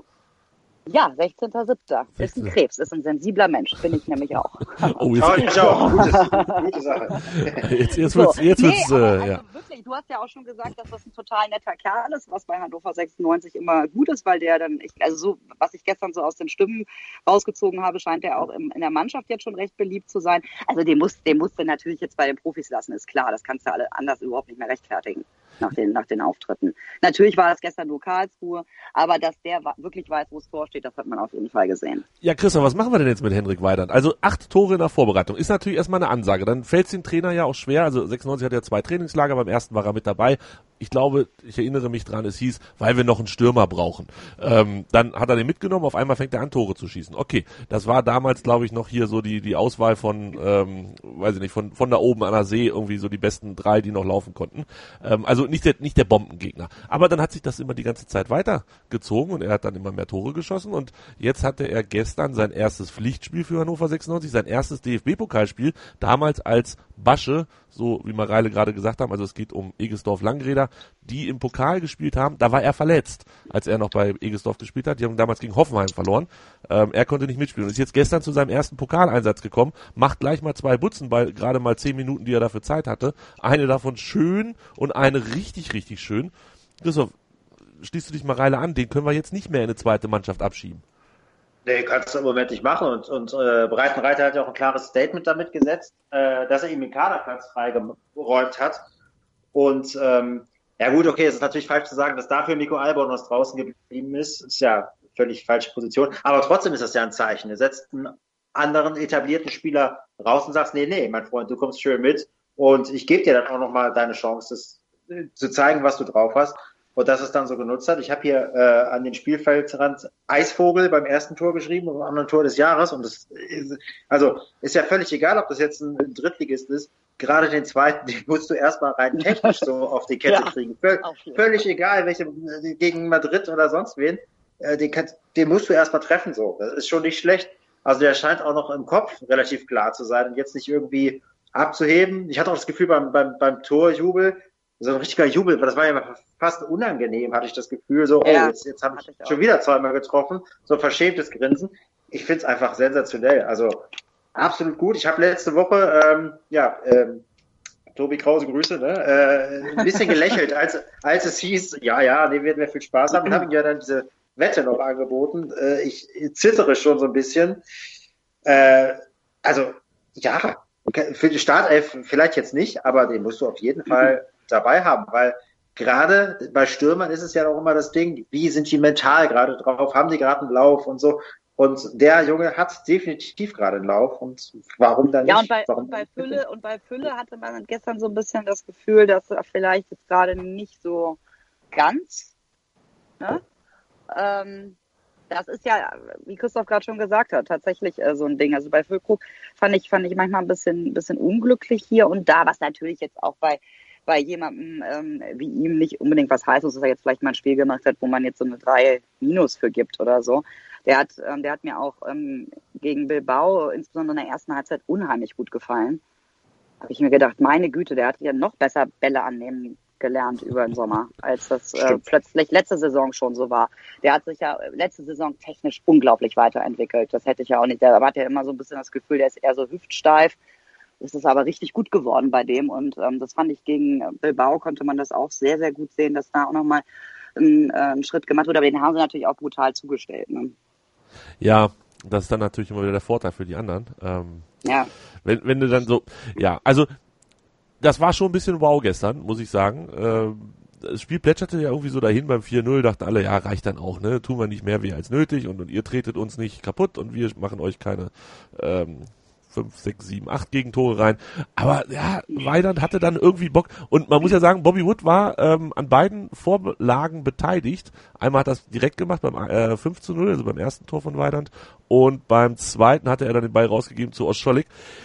ja, 16.7. Ist ein Krebs, ist ein sensibler Mensch, bin ich nämlich auch.
Oh, jetzt
ich auch. Gute Sache.
Jetzt wird's,
also wirklich, du hast ja auch schon gesagt, dass das ein total netter Kerl ist, was bei Hannover 96 immer gut ist, weil der dann, was ich gestern so aus den Stimmen rausgezogen habe, scheint der auch in der Mannschaft jetzt schon recht beliebt zu sein. Also den musst du natürlich jetzt bei den Profis lassen, ist klar, das kannst du alle anders überhaupt nicht mehr rechtfertigen nach den Auftritten. Natürlich war das gestern nur Karlsruhe, aber dass der wirklich weiß, wo es vorsteht, das hat man auf jeden Fall gesehen.
Ja, Christoph, was machen wir denn jetzt mit Henrik Weidand? Also 8 Tore in der Vorbereitung ist natürlich erstmal eine Ansage. Dann fällt es dem Trainer ja auch schwer. Also 96 hat ja 2 Trainingslager, beim ersten war er mit dabei. Ich glaube, ich erinnere mich dran, es hieß, weil wir noch einen Stürmer brauchen. Dann hat er den mitgenommen, auf einmal fängt er an, Tore zu schießen. Okay, das war damals, glaube ich, noch hier so die Auswahl von, weiß ich nicht, von da oben an der See, irgendwie so die besten 3, die noch laufen konnten. Also nicht der Bombengegner. Aber dann hat sich das immer die ganze Zeit weitergezogen und er hat dann immer mehr Tore geschossen und jetzt hatte er gestern sein erstes Pflichtspiel für Hannover 96, sein erstes DFB-Pokalspiel, damals als Basche, so wie Mareile gerade gesagt haben, also es geht um Egesdorf-Langreder, die im Pokal gespielt haben, da war er verletzt, als er noch bei Egesdorf gespielt hat, die haben damals gegen Hoffenheim verloren, er konnte nicht mitspielen und ist jetzt gestern zu seinem ersten Pokaleinsatz gekommen, macht gleich mal 2 Butzen bei gerade mal 10 Minuten, die er dafür Zeit hatte, eine davon schön und eine richtig, richtig schön. Christoph, schließt du dich Mareile an, den können wir jetzt nicht mehr in eine zweite Mannschaft abschieben.
Nee, kannst du im Moment nicht machen und Breitenreiter hat ja auch ein klares Statement damit gesetzt, dass er ihm den Kaderplatz freigeräumt hat und ja gut, okay, es ist natürlich falsch zu sagen, dass dafür Nico Alborn was draußen geblieben ist ja völlig falsche Position, aber trotzdem ist das ja ein Zeichen, er setzt einen anderen etablierten Spieler raus und sagst, nee, mein Freund, du kommst schön mit und ich gebe dir dann auch nochmal deine Chance, das zu zeigen, was du drauf hast. Und dass es dann so genutzt hat. Ich habe hier an den Spielfeldrand Eisvogel beim ersten Tor geschrieben und am anderen Tor des Jahres. Und das ist ja völlig egal, ob das jetzt ein Drittligist ist. Gerade den zweiten, den musst du erstmal rein technisch so auf die Kette kriegen. Völlig egal, welche gegen Madrid oder sonst wen. Den musst du erstmal treffen so. Das ist schon nicht schlecht. Also der scheint auch noch im Kopf relativ klar zu sein und jetzt nicht irgendwie abzuheben. Ich hatte auch das Gefühl beim Torjubel, so ein richtiger Jubel, das war ja fast unangenehm, hatte ich das Gefühl, so, jetzt habe ich schon wieder 2-mal getroffen, so ein verschämtes Grinsen. Ich find's einfach sensationell, also absolut gut. Ich habe letzte Woche, Tobi Krause, Grüße, ein bisschen gelächelt, als es hieß, nee, werden wir viel Spaß haben, und habe ihm ja dann diese Wette noch angeboten. Ich zittere schon so ein bisschen. Für die Startelf vielleicht jetzt nicht, aber den musst du auf jeden Fall dabei haben, weil gerade bei Stürmern ist es ja auch immer das Ding, wie sind die mental gerade drauf, haben die gerade einen Lauf und so. Und der Junge hat definitiv gerade einen Lauf und warum dann nicht?
Ja, und bei Fülle hatte man gestern so ein bisschen das Gefühl, dass er vielleicht jetzt gerade nicht so ganz, ne? Das ist ja, wie Christoph gerade schon gesagt hat, tatsächlich so ein Ding. Also bei Füllkrug fand ich manchmal ein bisschen unglücklich hier und da, was natürlich jetzt auch bei jemandem wie ihm nicht unbedingt was heißt, dass er jetzt vielleicht mal ein Spiel gemacht hat, wo man jetzt so eine 3 Minus für gibt oder so. Der hat mir auch gegen Bilbao, insbesondere in der ersten Halbzeit, unheimlich gut gefallen. Habe ich mir gedacht, meine Güte, der hat ja noch besser Bälle annehmen gelernt über den Sommer, als das plötzlich letzte Saison schon so war. Der hat sich ja letzte Saison technisch unglaublich weiterentwickelt. Das hätte ich ja auch nicht. Da hat ja immer so ein bisschen das Gefühl, der ist eher so hüftsteif. Es ist aber richtig gut geworden bei dem und das fand ich gegen Bilbao, konnte man das auch sehr, sehr gut sehen, dass da auch nochmal ein Schritt gemacht wurde, aber den haben sie natürlich auch brutal zugestellt. Ne?
Ja, das ist dann natürlich immer wieder der Vorteil für die anderen. Wenn du dann so, also das war schon ein bisschen wow gestern, muss ich sagen. Das Spiel plätscherte ja irgendwie so dahin beim 4-0, dachten alle, ja, reicht dann auch, ne? Tun wir nicht mehr weh als nötig und ihr tretet uns nicht kaputt und wir machen euch keine 5, 6, 7, 8 Gegentore rein. Aber ja, Weidand hatte dann irgendwie Bock. Und man muss ja sagen, Bobby Wood war an beiden Vorlagen beteiligt. Einmal hat er das direkt gemacht beim 5-0, also beim ersten Tor von Weidand. Und beim zweiten hatte er dann den Ball rausgegeben zu Oscholik.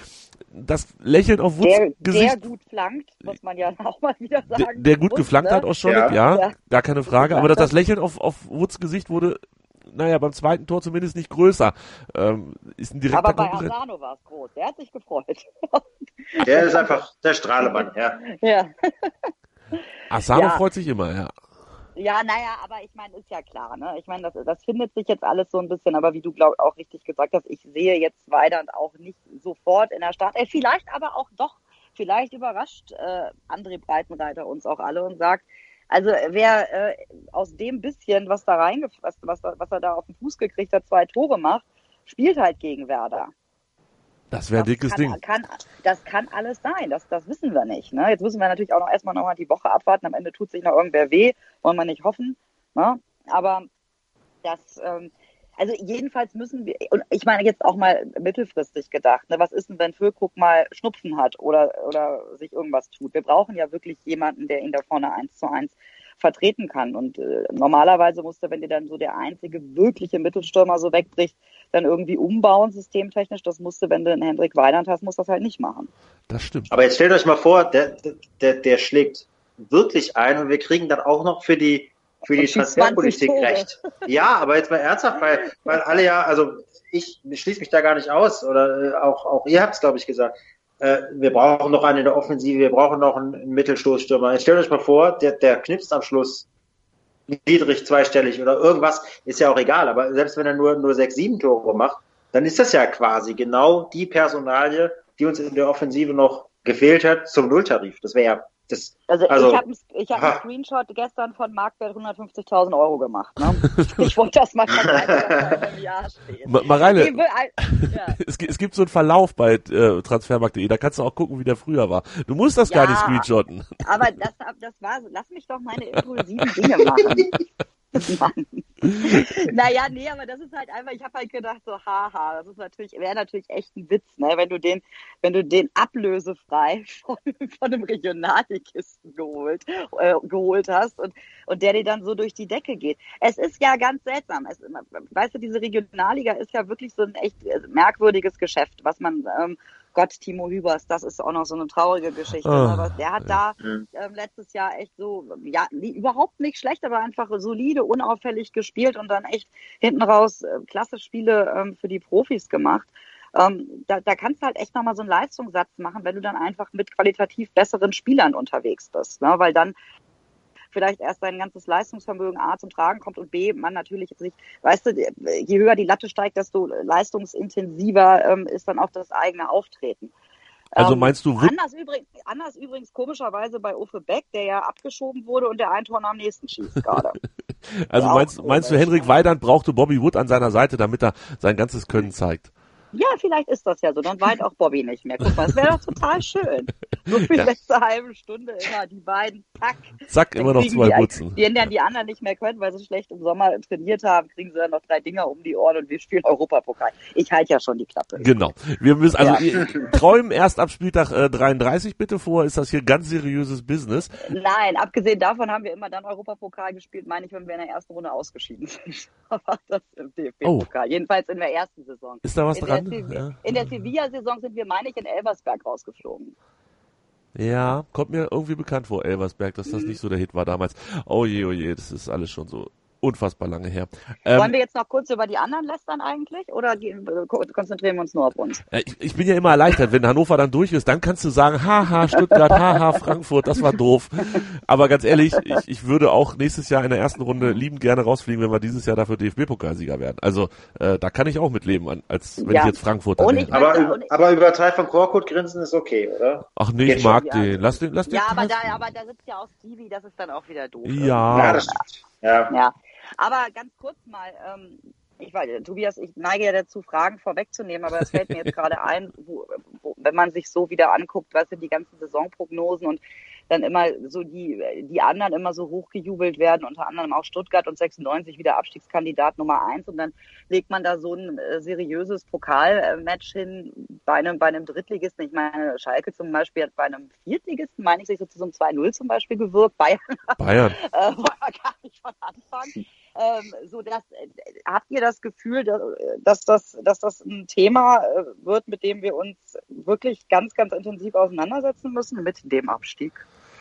das Lächeln auf Woods Gesicht.
Der gut flankt, muss man ja auch mal wieder sagen.
Der gut geflankt hat, Oscholek, ja, gar keine Frage. Aber das Lächeln auf Woods Gesicht wurde, beim zweiten Tor zumindest nicht größer. Ist ein direkter
Aber bei
Konkurrent.
Asano war es groß. Der hat sich gefreut.
Der ist einfach der Strahlemann,
Ja.
Asano freut sich immer, ja.
Ja, aber ich meine, ist ja klar, ne? Ich meine, das findet sich jetzt alles so ein bisschen, aber wie du, glaube ich, auch richtig gesagt hast, ich sehe jetzt Weidand auch nicht sofort in der Startelf. Vielleicht aber auch doch, vielleicht überrascht André Breitenreiter uns auch alle und sagt, also wer aus dem bisschen, was er da auf den Fuß gekriegt hat, 2 Tore macht, spielt halt gegen Werder.
Das wäre ein dickes Ding.
Das kann alles sein, das wissen wir nicht. Ne? Jetzt müssen wir natürlich auch erstmal noch mal die Woche abwarten. Am Ende tut sich noch irgendwer weh, wollen wir nicht hoffen. Ne? Aber also jedenfalls müssen wir, und ich meine jetzt auch mal mittelfristig gedacht, ne? Was ist denn, wenn Füllkrug mal Schnupfen hat oder sich irgendwas tut? Wir brauchen ja wirklich jemanden, der ihn da vorne 1:1 vertreten kann. Und normalerweise musste, wenn dir dann so der einzige wirkliche Mittelstürmer so wegbricht, dann irgendwie umbauen, systemtechnisch. Das musste, wenn du einen Hendrik Weidand hast, musst du das halt nicht machen.
Das stimmt.
Aber jetzt stellt euch mal vor, der schlägt wirklich ein und wir kriegen dann auch noch für die Transferpolitik recht. Ja, aber jetzt mal ernsthaft, weil alle ja, also ich schließe mich da gar nicht aus, oder auch ihr habt es, glaube ich, gesagt. Wir brauchen noch einen in der Offensive, wir brauchen noch einen Mittelstoßstürmer. Jetzt stellt euch mal vor, der knipst am Schluss niedrig, zweistellig oder irgendwas, ist ja auch egal, aber selbst wenn er nur 6, 7 Tore macht, dann ist das ja quasi genau die Personalie, die uns in der Offensive noch gefehlt hat zum Nulltarif. Das wäre ja das.
Also ich hab einen Screenshot gestern von Marktwert 150.000 Euro gemacht. Ne? Ich wollte das mal vergleichen, im Jahr steht.
Mareile, es gibt so einen Verlauf bei transfermarkt.de, da kannst du auch gucken, wie der früher war. Du musst das gar nicht screenshotten.
Aber das war, lass mich doch meine impulsiven Dinge machen. Mann. Naja, aber das ist halt einfach, ich habe halt gedacht, so haha, wäre natürlich echt ein Witz, ne, wenn du den ablösefrei von einem Regionalligisten geholt hast und der dir dann so durch die Decke geht. Es ist ja ganz seltsam. Weißt du, diese Regionalliga ist ja wirklich so ein echt merkwürdiges Geschäft, was man Timo Hübers, das ist auch noch so eine traurige Geschichte. Aber der hat da letztes Jahr echt so, ja, überhaupt nicht schlecht, aber einfach solide, unauffällig gespielt und dann echt hinten raus klasse Spiele für die Profis gemacht. Da kannst du halt echt nochmal so einen Leistungssatz machen, wenn du dann einfach mit qualitativ besseren Spielern unterwegs bist. Ne? Weil dann vielleicht erst sein ganzes Leistungsvermögen A zum Tragen kommt und B, man natürlich sich, weißt du, je höher die Latte steigt, desto leistungsintensiver ist dann auch das eigene Auftreten.
Also meinst du...
Anders übrigens komischerweise bei Uffe Beck, der ja abgeschoben wurde und der ein Tor am nächsten schießt gerade.
Also meinst du, Henrik Weidand brauchte Bobby Wood an seiner Seite, damit er sein ganzes Können zeigt?
Ja, vielleicht ist das ja so. Dann weint auch Bobby nicht mehr. Guck mal, das wäre doch total schön. So für die letzte halbe Stunde immer die beiden,
zack, immer noch 2 Butzen.
Die anderen nicht mehr können, weil sie schlecht im Sommer trainiert haben, kriegen sie dann noch 3 Dinger um die Ohren und wir spielen Europapokal. Ich halte ja schon die Klappe.
Genau. Wir müssen, träumen erst ab Spieltag 33 bitte vor, ist das hier ganz seriöses Business?
Nein, abgesehen davon haben wir immer dann Europapokal gespielt, meine ich, wenn wir in der ersten Runde ausgeschieden sind. Aber das im DFB-Pokal. Jedenfalls in der ersten Saison.
Ist da was dran?
In der Sevilla-Saison sind wir, meine ich, in Elversberg rausgeflogen.
Ja, kommt mir irgendwie bekannt vor, Elversberg, dass das nicht so der Hit war damals. Oh je, das ist alles schon so unfassbar lange her.
Wollen wir jetzt noch kurz über die anderen lästern eigentlich oder konzentrieren wir uns nur auf uns?
Ich bin ja immer erleichtert, wenn Hannover dann durch ist, dann kannst du sagen, haha Stuttgart, haha Frankfurt, das war doof. Aber ganz ehrlich, ich würde auch nächstes Jahr in der ersten Runde liebend gerne rausfliegen, wenn wir dieses Jahr dafür DFB-Pokalsieger werden. Also da kann ich auch mitleben, als wenn ich jetzt Frankfurter wäre.
Aber über Teil von Korkut grinsen ist okay, oder?
Ach nee, ich mag den. Lass den.
Ja, aber da sitzt ja auch Stevie, das ist dann auch wieder doof.
Ja,
das stimmt. Ja.
Aber ganz kurz mal, Tobias, ich neige ja dazu, Fragen vorwegzunehmen, aber es fällt mir jetzt gerade ein, wenn man sich so wieder anguckt, was sind die ganzen Saisonprognosen und dann immer so die anderen immer so hochgejubelt werden, unter anderem auch Stuttgart und 96 wieder Abstiegskandidat Nummer 1 und dann legt man da so ein seriöses Pokalmatch hin bei einem Drittligisten. Ich meine, Schalke zum Beispiel hat bei einem Viertligisten, meine ich, sich so zu so einem 2-0 zum Beispiel gewirkt. Bayern.
War
gar nicht von Anfang. So dass, habt ihr das Gefühl, dass das ein Thema wird, mit dem wir uns wirklich ganz, ganz intensiv auseinandersetzen müssen mit dem Abstieg?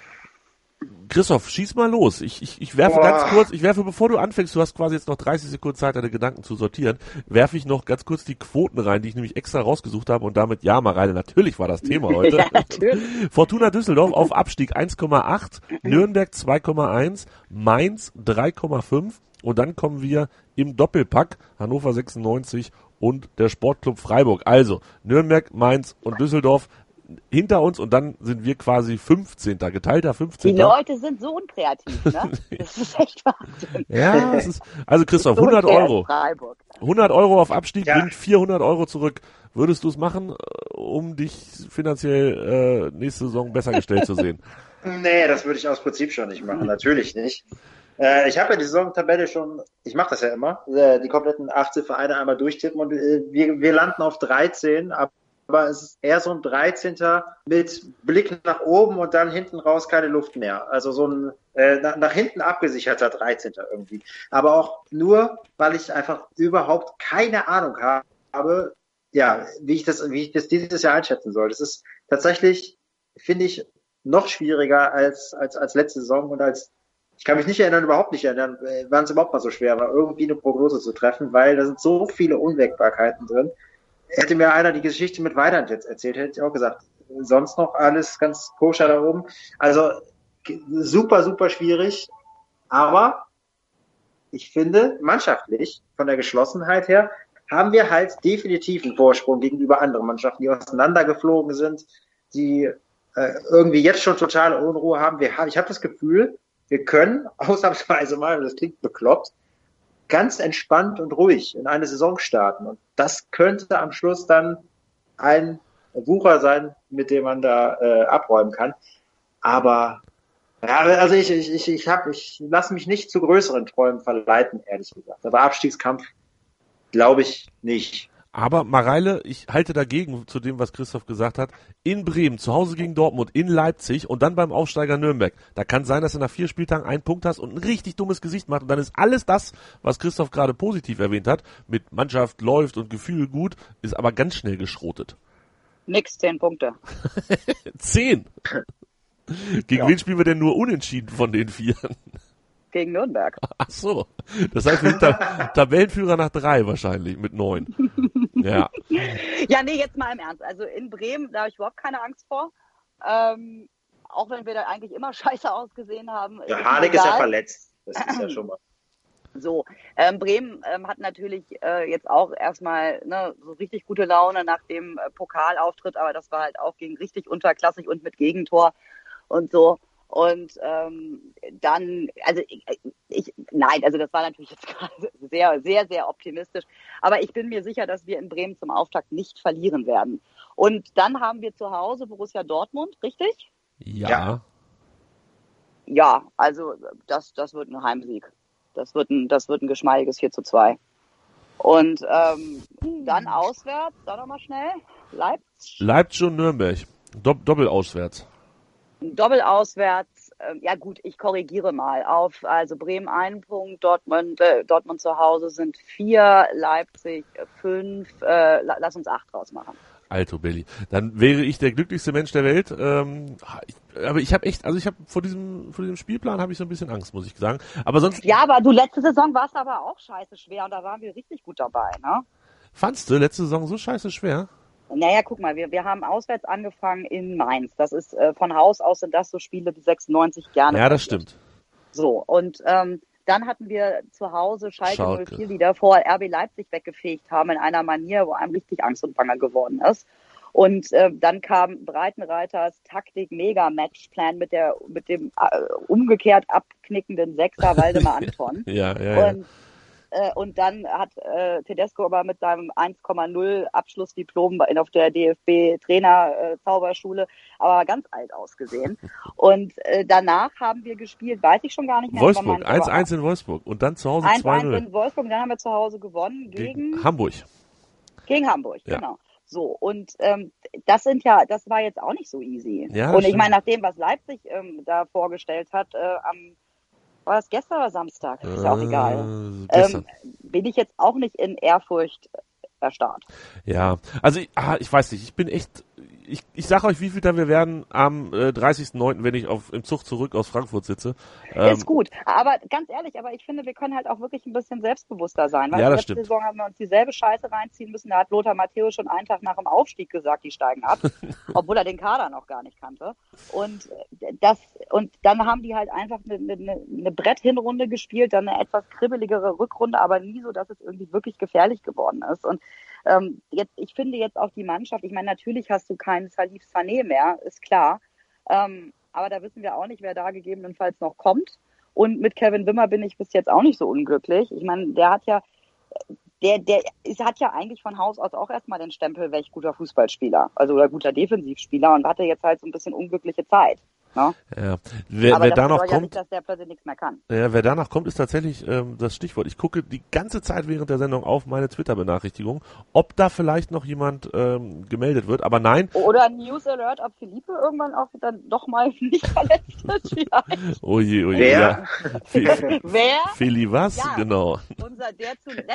Christoph, schieß mal los. Ich werfe ganz kurz, bevor du anfängst, du hast quasi jetzt noch 30 Sekunden Zeit, deine Gedanken zu sortieren, werfe ich noch ganz kurz die Quoten rein, die ich nämlich extra rausgesucht habe und damit, ja, Mareile, natürlich war das Thema heute.
Ja, natürlich.
Fortuna Düsseldorf auf Abstieg 1,8, Nürnberg 2,1, Mainz 3,5 und dann kommen wir im Doppelpack Hannover 96 und der Sportclub Freiburg. Also Nürnberg, Mainz und Düsseldorf hinter uns und dann sind wir quasi 15. geteilter 15.
Die Leute sind so unkreativ, ne? Das ist echt Wahnsinn.
Ja, das ist, also Christoph, 100 Euro. 100 Euro auf Abstieg bringt 400 Euro zurück. Würdest du es machen, um dich finanziell nächste Saison besser gestellt zu sehen?
Nee, das würde ich aus Prinzip schon nicht machen. Natürlich nicht. Ich habe ja die Saisontabelle schon, ich mache das ja immer, die kompletten 18 Vereine einmal durchtippen und wir landen auf 13, aber es ist eher so ein 13. mit Blick nach oben und dann hinten raus keine Luft mehr. Also so ein nach hinten abgesicherter 13. irgendwie. Aber auch nur, weil ich einfach überhaupt keine Ahnung habe, ja, wie ich das dieses Jahr einschätzen soll. Das ist tatsächlich, finde ich, noch schwieriger als letzte Saison und ich kann mich überhaupt nicht erinnern, wann es überhaupt mal so schwer war, irgendwie eine Prognose zu treffen, weil da sind so viele Unwägbarkeiten drin. Hätte mir einer die Geschichte mit Weidand jetzt erzählt, hätte ich auch gesagt, sonst noch alles ganz koscher da oben. Also super, super schwierig. Aber ich finde, mannschaftlich, von der Geschlossenheit her, haben wir halt definitiv einen Vorsprung gegenüber anderen Mannschaften, die auseinandergeflogen sind, die irgendwie jetzt schon totale Unruhe haben. Ich habe das Gefühl, wir können ausnahmsweise mal, und das klingt bekloppt, ganz entspannt und ruhig in eine Saison starten. Und das könnte am Schluss dann ein Wucher sein, mit dem man da abräumen kann. Aber ja, also ich lasse mich nicht zu größeren Träumen verleiten, ehrlich gesagt. Aber Abstiegskampf glaube ich nicht.
Aber Mareile, ich halte dagegen zu dem, was Christoph gesagt hat. In Bremen, zu Hause gegen Dortmund, in Leipzig und dann beim Aufsteiger Nürnberg. Da kann sein, dass du nach 4 Spieltagen einen Punkt hast und ein richtig dummes Gesicht macht. Und dann ist alles das, was Christoph gerade positiv erwähnt hat, mit Mannschaft läuft und Gefühl gut, ist aber ganz schnell geschrotet.
Nix, 10 Punkte.
10? Gegen wen spielen wir denn nur unentschieden von den 4?
Gegen Nürnberg.
Ach so. Das heißt, wir sind Tabellenführer nach 3 wahrscheinlich, mit 9. Ja.
Ja, nee, jetzt mal im Ernst. Also in Bremen, da habe ich überhaupt keine Angst vor. Auch wenn wir da eigentlich immer scheiße ausgesehen haben.
Ja, Harnik ist ja verletzt. Das ist ja schon mal.
So, Bremen hat natürlich jetzt auch erstmal so richtig gute Laune nach dem Pokalauftritt, aber das war halt auch gegen richtig unterklassig und mit Gegentor und so. Und dann, also also das war natürlich jetzt gerade sehr, sehr, sehr optimistisch. Aber ich bin mir sicher, dass wir in Bremen zum Auftakt nicht verlieren werden. Und dann haben wir zu Hause Borussia Dortmund, richtig?
Ja.
Ja, also das wird ein Heimsieg. Das wird ein geschmeidiges 4:2. Und dann auswärts, da nochmal schnell,
Leipzig und Nürnberg. Doppelauswärts.
Doppelauswärts, ja gut, ich korrigiere mal auf, also Bremen 1 Punkt, Dortmund zu Hause sind 4, Leipzig 5, lass uns 8 draus machen.
Alto Belli. Dann wäre ich der glücklichste Mensch der Welt. Aber ich habe vor diesem Spielplan habe ich so ein bisschen Angst, muss ich sagen. Aber sonst.
Ja, aber du, letzte Saison warst aber auch scheiße schwer und da waren wir richtig gut dabei, ne?
Fandst du letzte Saison so scheiße schwer?
Naja, guck mal, wir haben auswärts angefangen in Mainz. Das ist von Haus aus sind das so Spiele, die 96 gerne.
Ja, das stimmt.
So, und dann hatten wir zu Hause Schalke 04, die davor RB Leipzig weggefegt haben in einer Manier, wo einem richtig Angst und Bange geworden ist. Und dann kam Breitenreiters Taktik-Mega-Matchplan mit dem umgekehrt abknickenden Sechser Waldemar Anton.
Ja.
Und dann hat Tedesco aber mit seinem 1,0 Abschlussdiplom auf der DFB-Trainer-Zauberschule aber ganz alt ausgesehen. Und danach haben wir gespielt, weiß ich schon gar nicht mehr.
Wolfsburg, 1-1 in Wolfsburg und dann zu Hause 2-0.
1-1 in Wolfsburg und dann haben wir zu Hause gewonnen gegen
Hamburg.
Gegen Hamburg, ja. Genau. So, und das war jetzt auch nicht so easy.
Ja,
und ich meine, nach dem, was Leipzig da vorgestellt hat, war das gestern oder Samstag? Ist auch egal.
Gestern.
Bin ich jetzt auch nicht in Ehrfurcht erstarrt.
Ja, also ich weiß nicht, ich bin echt, ich sag euch, wie viel da wir werden am 30.09., wenn ich im Zug zurück aus Frankfurt sitze.
Ist gut, aber ganz ehrlich, ich finde, wir können halt auch wirklich ein bisschen selbstbewusster sein, weil letzte Saison haben wir uns dieselbe Scheiße reinziehen müssen, da hat Lothar Matthäus schon einen Tag nach dem Aufstieg gesagt, die steigen ab, obwohl er den Kader noch gar nicht kannte. Und dann haben die halt einfach eine Bretthinrunde gespielt, dann eine etwas kribbeligere Rückrunde, aber nie so, dass es irgendwie wirklich gefährlich geworden ist. Und ich finde jetzt auch die Mannschaft, ich meine, natürlich hast du keinen Salif Sané mehr, ist klar, aber da wissen wir auch nicht, wer da gegebenenfalls noch kommt. Und mit Kevin Wimmer bin ich bis jetzt auch nicht so unglücklich. Ich meine, der hat ja eigentlich von Haus aus auch erstmal den Stempel, welch guter Fußballspieler, also oder guter Defensivspieler und hatte jetzt halt so ein bisschen unglückliche Zeit. No?
Ja.
Aber
wer danach kommt,
ja nicht, dass der plötzlich nichts mehr kann.
Ja, wer danach kommt, ist tatsächlich das Stichwort. Ich gucke die ganze Zeit während der Sendung auf meine Twitter-Benachrichtigung, ob da vielleicht noch jemand gemeldet wird, aber nein.
Oder ein News Alert, ob Philippe irgendwann auch dann doch mal nicht verletzt wird.
Oh je.
Wer?
Ja.
Wer?
Feli was?
Ja,
genau.
Der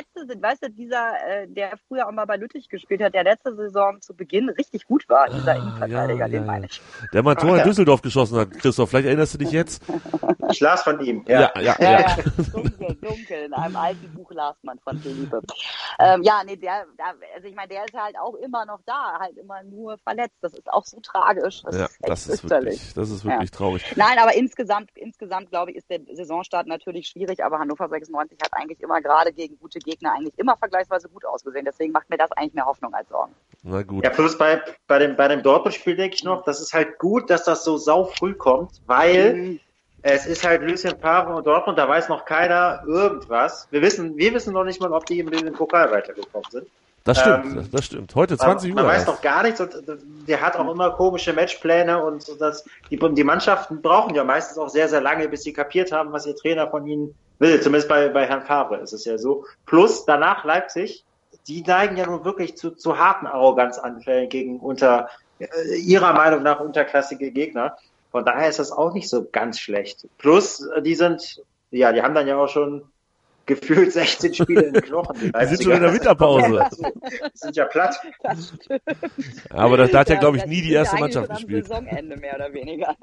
der früher auch mal bei Lüttich gespielt hat, der letzte Saison zu Beginn richtig gut war, dieser Innenverteidiger, den meine ich.
Der mal Tor in Düsseldorf geschossen hat, Christoph, vielleicht erinnerst du dich jetzt?
Ich las von ihm,
Ja.
Dunkel, in einem alten Buch las man von Philippe. Der ist halt auch immer noch da, halt immer nur verletzt. Das ist auch so tragisch.
Das ist wirklich traurig.
Nein, aber insgesamt glaube ich, ist der Saisonstart natürlich schwierig, aber Hannover 96 hat eigentlich immer gerade gegen gute Gegner eigentlich immer vergleichsweise gut ausgesehen. Deswegen macht mir das eigentlich mehr Hoffnung als Sorgen.
Na gut.
Ja, plus bei dem Dortmund-Spiel denke ich noch, das ist halt gut, dass das so sau früh kommt, weil es ist halt Lucien Favre und Dortmund, da weiß noch keiner irgendwas. Wir wissen noch nicht mal, ob die in den Pokal weitergekommen sind.
Das stimmt. Heute 20 Uhr.
Man weiß noch gar nichts und der hat auch immer komische Matchpläne und die Mannschaften brauchen ja meistens auch sehr, sehr lange, bis sie kapiert haben, was ihr Trainer von ihnen will. Zumindest bei Herrn Favre ist es ja so. Plus danach Leipzig, die neigen ja nun wirklich zu harten Arroganzanfällen gegen ihrer Meinung nach unterklassige Gegner. Von daher ist das auch nicht so ganz schlecht. Plus, die haben dann ja auch schon gefühlt 16 Spiele in den Knochen.
Die sind schon in der Winterpause.
Sind ja platt.
Das stimmt.
Aber da hat ja, glaube ich, nie die erste Mannschaft gespielt.
Am Saisonende mehr oder weniger.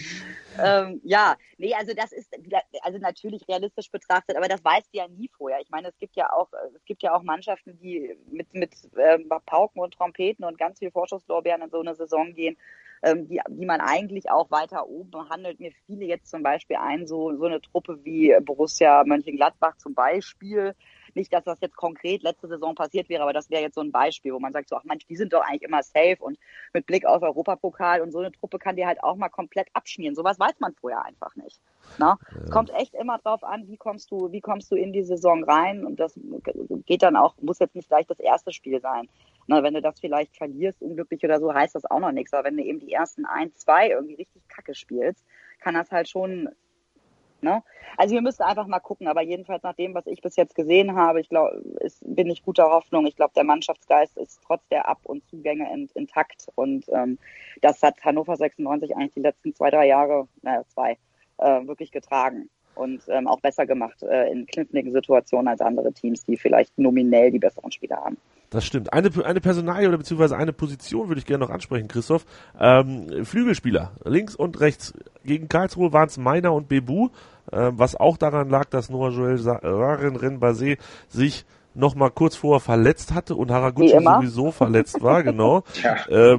Das ist natürlich realistisch betrachtet, aber das weißt du ja nie vorher. Ich meine, es gibt ja auch Mannschaften, die mit Pauken und Trompeten und ganz viel Vorschusslorbeeren in so eine Saison gehen, die man eigentlich auch weiter oben behandelt. Mir fiele jetzt zum Beispiel ein, so eine Truppe wie Borussia Mönchengladbach zum Beispiel. Nicht, dass das jetzt konkret letzte Saison passiert wäre, aber das wäre jetzt so ein Beispiel, wo man sagt, so, ach Mensch, die sind doch eigentlich immer safe und mit Blick auf Europapokal und so eine Truppe kann dir halt auch mal komplett abschmieren. Sowas weiß man vorher einfach nicht. Na? Ja. Es kommt echt immer drauf an, wie kommst du in die Saison rein und das geht dann auch, muss jetzt nicht gleich das erste Spiel sein. Na, wenn du das vielleicht verlierst, unglücklich oder so, heißt das auch noch nichts. Aber wenn du eben die ersten 1, 2 irgendwie richtig kacke spielst, kann das halt schon, ne? Also wir müssen einfach mal gucken, aber jedenfalls nach dem, was ich bis jetzt gesehen habe, bin ich guter Hoffnung. Ich glaube, der Mannschaftsgeist ist trotz der Ab- und Zugänge intakt und das hat Hannover 96 eigentlich die letzten 2, 3 Jahre, wirklich getragen und auch besser gemacht in kniffligen Situationen als andere Teams, die vielleicht nominell die besseren Spieler haben.
Das stimmt. Eine Personalie oder beziehungsweise eine Position würde ich gerne noch ansprechen, Christoph. Flügelspieler, links und rechts. Gegen Karlsruhe waren es Meiner und Bebu, was auch daran lag, dass Noah Joel Renbase sich noch mal kurz vorher verletzt hatte und Haraguchi sowieso verletzt war, genau. Ja.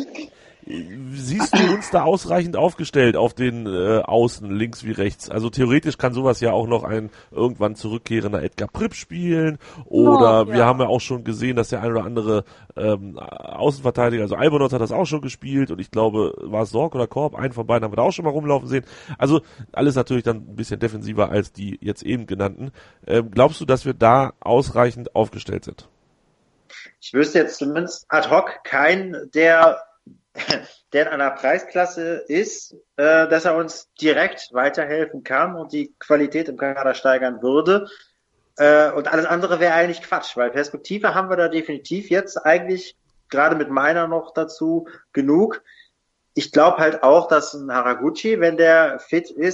Siehst du uns da ausreichend aufgestellt auf den Außen, links wie rechts? Also theoretisch kann sowas ja auch noch ein irgendwann zurückkehrender Edgar Pripp spielen oder wir haben ja auch schon gesehen, dass der ein oder andere Außenverteidiger, also Albonot hat das auch schon gespielt und ich glaube, war es Sorg oder Korb, einen von beiden haben wir da auch schon mal rumlaufen sehen. Also alles natürlich dann ein bisschen defensiver als die jetzt eben genannten. Glaubst du, dass wir da ausreichend aufgestellt sind?
Ich wüsste jetzt zumindest ad hoc keinen, der in einer Preisklasse ist, dass er uns direkt weiterhelfen kann und die Qualität im Kader steigern würde. Und alles andere wäre eigentlich Quatsch, weil Perspektive haben wir da definitiv jetzt eigentlich gerade mit Meiner noch dazu genug. Ich glaube halt auch, dass ein Haraguchi, wenn der fit ist,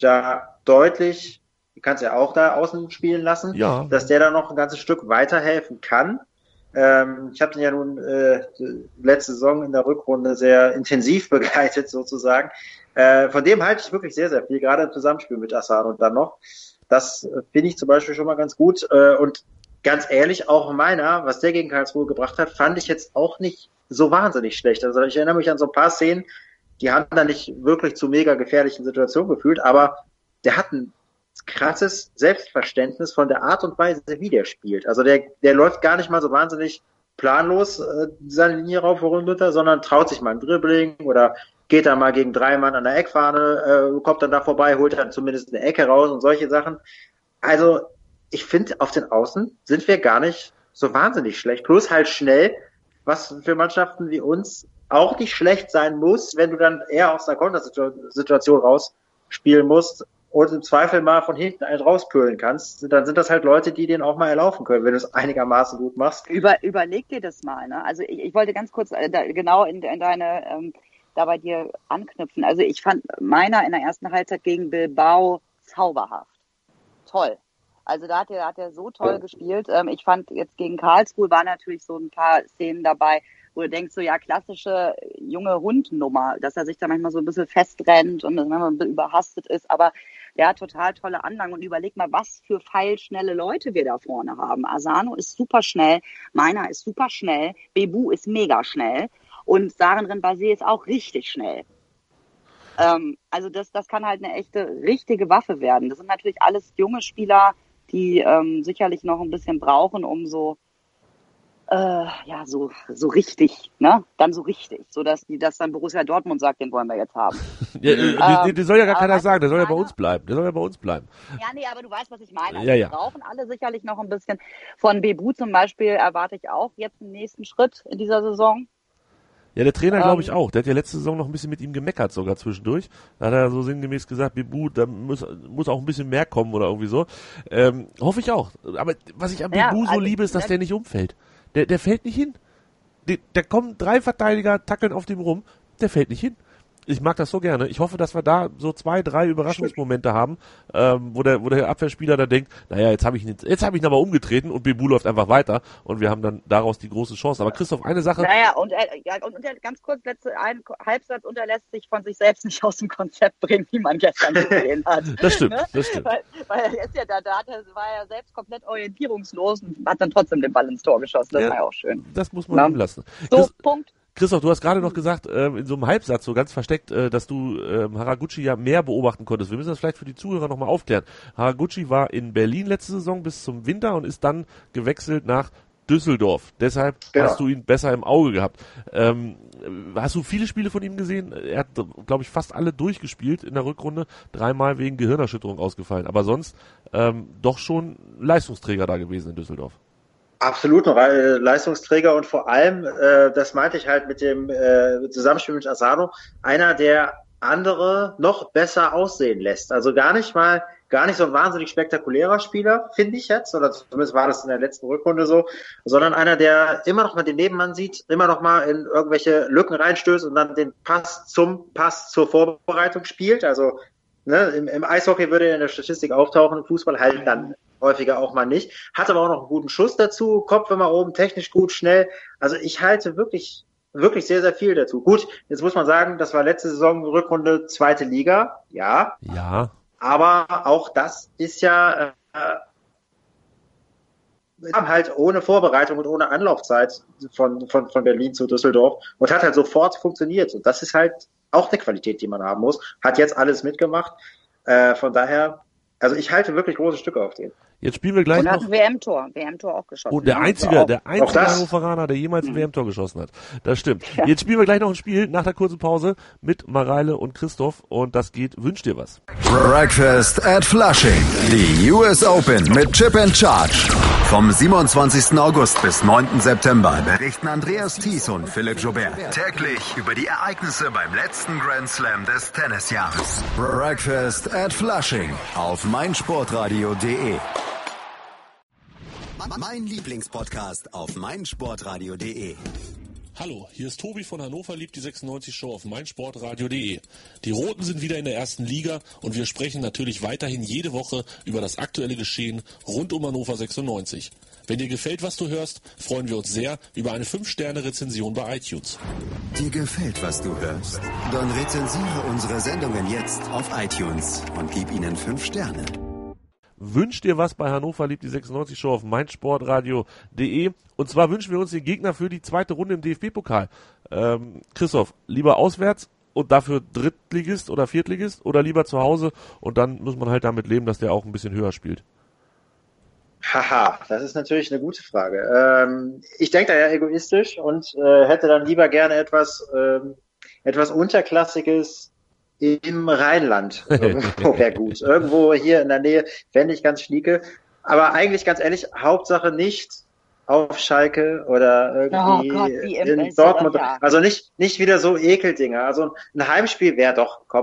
da deutlich, du kannst ja auch da außen spielen lassen, dass der da noch ein ganzes Stück weiterhelfen kann. Ich habe den ja nun letzte Saison in der Rückrunde sehr intensiv begleitet sozusagen. Von dem halte ich wirklich sehr, sehr viel, gerade im Zusammenspiel mit Asano und dann noch. Das finde ich zum Beispiel schon mal ganz gut. Und ganz ehrlich, auch meiner, was der gegen Karlsruhe gebracht hat, fand ich jetzt auch nicht so wahnsinnig schlecht. Also ich erinnere mich an so ein paar Szenen, die haben da nicht wirklich zu mega gefährlichen Situationen gefühlt, aber der hat ein krasses Selbstverständnis von der Art und Weise, wie der spielt. Also der läuft gar nicht mal so wahnsinnig planlos seine Linie rauf und runter, sondern traut sich mal ein Dribbling oder geht da mal gegen 3 Mann an der Eckfahne, kommt dann da vorbei, holt dann zumindest eine Ecke raus und solche Sachen. Also ich finde, auf den Außen sind wir gar nicht so wahnsinnig schlecht. Plus halt schnell, was für Mannschaften wie uns auch nicht schlecht sein muss, wenn du dann eher aus einer Kontersituation rausspielen musst und im Zweifel mal von hinten einen rauspölen kannst, dann sind das halt Leute, die den auch mal erlaufen können, wenn du es einigermaßen gut machst.
Überleg dir das mal, ne? Also ich wollte ganz kurz genau in deine da bei dir anknüpfen. Also ich fand meiner in der ersten Halbzeit gegen Bilbao zauberhaft. Toll. Also da hat er so toll gespielt. Ich fand jetzt gegen Karlsruhe waren natürlich so ein paar Szenen dabei, wo du denkst, so ja, klassische junge Hundnummer, dass er sich da manchmal so ein bisschen festrennt und manchmal ein bisschen überhastet ist, aber der hat total tolle Anlagen und überleg mal, was für feilschnelle Leute wir da vorne haben. Asano ist super schnell, Meiner ist super schnell, Bebu ist mega schnell und Saren Renbase ist auch richtig schnell. Also das kann halt eine echte, richtige Waffe werden. Das sind natürlich alles junge Spieler, die sicherlich noch ein bisschen brauchen, um so richtig, ne? Dann so richtig, so dass dann Borussia Dortmund sagt, den wollen wir jetzt haben.
Die soll ja gar keiner sagen, der soll ja bei uns bleiben.
Ja, nee, aber du weißt, was ich meine. Also
ja.
Wir brauchen alle sicherlich noch ein bisschen. Von Bebu zum Beispiel erwarte ich auch jetzt einen nächsten Schritt in dieser Saison.
Ja, der Trainer glaube ich auch. Der hat ja letzte Saison noch ein bisschen mit ihm gemeckert sogar zwischendurch. Da hat er so sinngemäß gesagt, Bebu, da muss auch ein bisschen mehr kommen oder irgendwie so. Hoffe ich auch. Aber was ich an Bebu so liebe, ist, dass der nicht umfällt. Der fällt nicht hin. Da kommen 3 Verteidiger, tackeln auf dem rum, der fällt nicht hin. Ich mag das so gerne. Ich hoffe, dass wir da so 2, 3 Überraschungsmomente haben, wo der Abwehrspieler da denkt, naja, jetzt habe ich ihn aber umgetreten und Bebu läuft einfach weiter und wir haben dann daraus die große Chance. Aber Christoph, eine Sache.
Naja, und ganz kurz, ein Halbsatz, und er lässt sich von sich selbst nicht aus dem Konzept bringen, wie man gestern gesehen hat.
Das stimmt,
ne?
das stimmt.
Weil er jetzt ja war er selbst komplett orientierungslos und hat dann trotzdem den Ball ins Tor geschossen. Das war ja auch schön.
Das muss man ihm lassen.
So, Punkt.
Christoph, du hast gerade noch gesagt, in so einem Halbsatz, so ganz versteckt, dass du Haraguchi ja mehr beobachten konntest. Wir müssen das vielleicht für die Zuhörer nochmal aufklären. Haraguchi war in Berlin letzte Saison bis zum Winter und ist dann gewechselt nach Düsseldorf. Deshalb hast du ihn besser im Auge gehabt. Hast du viele Spiele von ihm gesehen? Er hat, glaube ich, fast alle durchgespielt in der Rückrunde. 3-mal wegen Gehirnerschütterung ausgefallen. Aber sonst doch schon Leistungsträger da gewesen in Düsseldorf.
Absolut noch Leistungsträger und vor allem, das meinte ich halt mit dem Zusammenspiel mit Asano, einer, der andere noch besser aussehen lässt. Also gar nicht so ein wahnsinnig spektakulärer Spieler, finde ich jetzt, oder zumindest war das in der letzten Rückrunde so, sondern einer, der immer noch mal den Nebenmann sieht, immer noch mal in irgendwelche Lücken reinstößt und dann den Pass zur Vorbereitung spielt. Also im Eishockey würde er in der Statistik auftauchen, im Fußball halt dann häufiger auch mal nicht. Hat aber auch noch einen guten Schuss dazu, Kopf immer oben, technisch gut, schnell. Also ich halte wirklich, wirklich sehr, sehr viel dazu. Gut, jetzt muss man sagen, das war letzte Saison Rückrunde 2. Liga. Ja. Aber auch das ist ja halt ohne Vorbereitung und ohne Anlaufzeit von Berlin zu Düsseldorf und hat halt sofort funktioniert. Und das ist halt auch eine Qualität, die man haben muss. Hat jetzt alles mitgemacht. Von daher, also ich halte wirklich große Stücke auf den.
Jetzt spielen wir gleich
und
noch.
Und hat ein WM-Tor auch geschossen.
Und der einzige Hannoveraner, der jemals ein WM-Tor geschossen hat. Das stimmt. Ja. Jetzt spielen wir gleich noch ein Spiel nach der kurzen Pause mit Mareile und Christoph und das geht Wünsch dir was.
Breakfast at Flushing. Die US Open mit Chip and Charge. Vom 27. August bis 9. September berichten Andreas Thies und Philipp Joubert täglich über die Ereignisse beim letzten Grand Slam des Tennisjahres. Breakfast at Flushing auf meinsportradio.de. Mein Lieblingspodcast auf meinsportradio.de.
Hallo, hier ist Tobi von Hannover liebt die 96 Show auf meinsportradio.de. Die Roten sind wieder in der ersten Liga und wir sprechen natürlich weiterhin jede Woche über das aktuelle Geschehen rund um Hannover 96. Wenn dir gefällt, was du hörst, freuen wir uns sehr über eine 5-Sterne-Rezension bei iTunes.
Dir gefällt, was du hörst? Dann rezensiere unsere Sendungen jetzt auf iTunes und gib ihnen 5 Sterne.
Wünscht dir was bei Hannover liebt die 96 Show auf meinsportradio.de. Und zwar wünschen wir uns den Gegner für die zweite Runde im DFB-Pokal. Christoph, lieber auswärts und dafür Drittligist oder Viertligist oder lieber zu Hause und dann muss man halt damit leben, dass der auch ein bisschen höher spielt?
Haha, das ist natürlich eine gute Frage. Ich denke da ja egoistisch und hätte dann lieber gerne etwas Unterklassiges im Rheinland. Irgendwo wäre gut. Irgendwo hier in der Nähe fände ich ganz schnieke. Aber eigentlich ganz ehrlich, Hauptsache nicht auf Schalke oder irgendwie in Dortmund. Ja. Also nicht wieder so Ekeldinger. Also ein Heimspiel wäre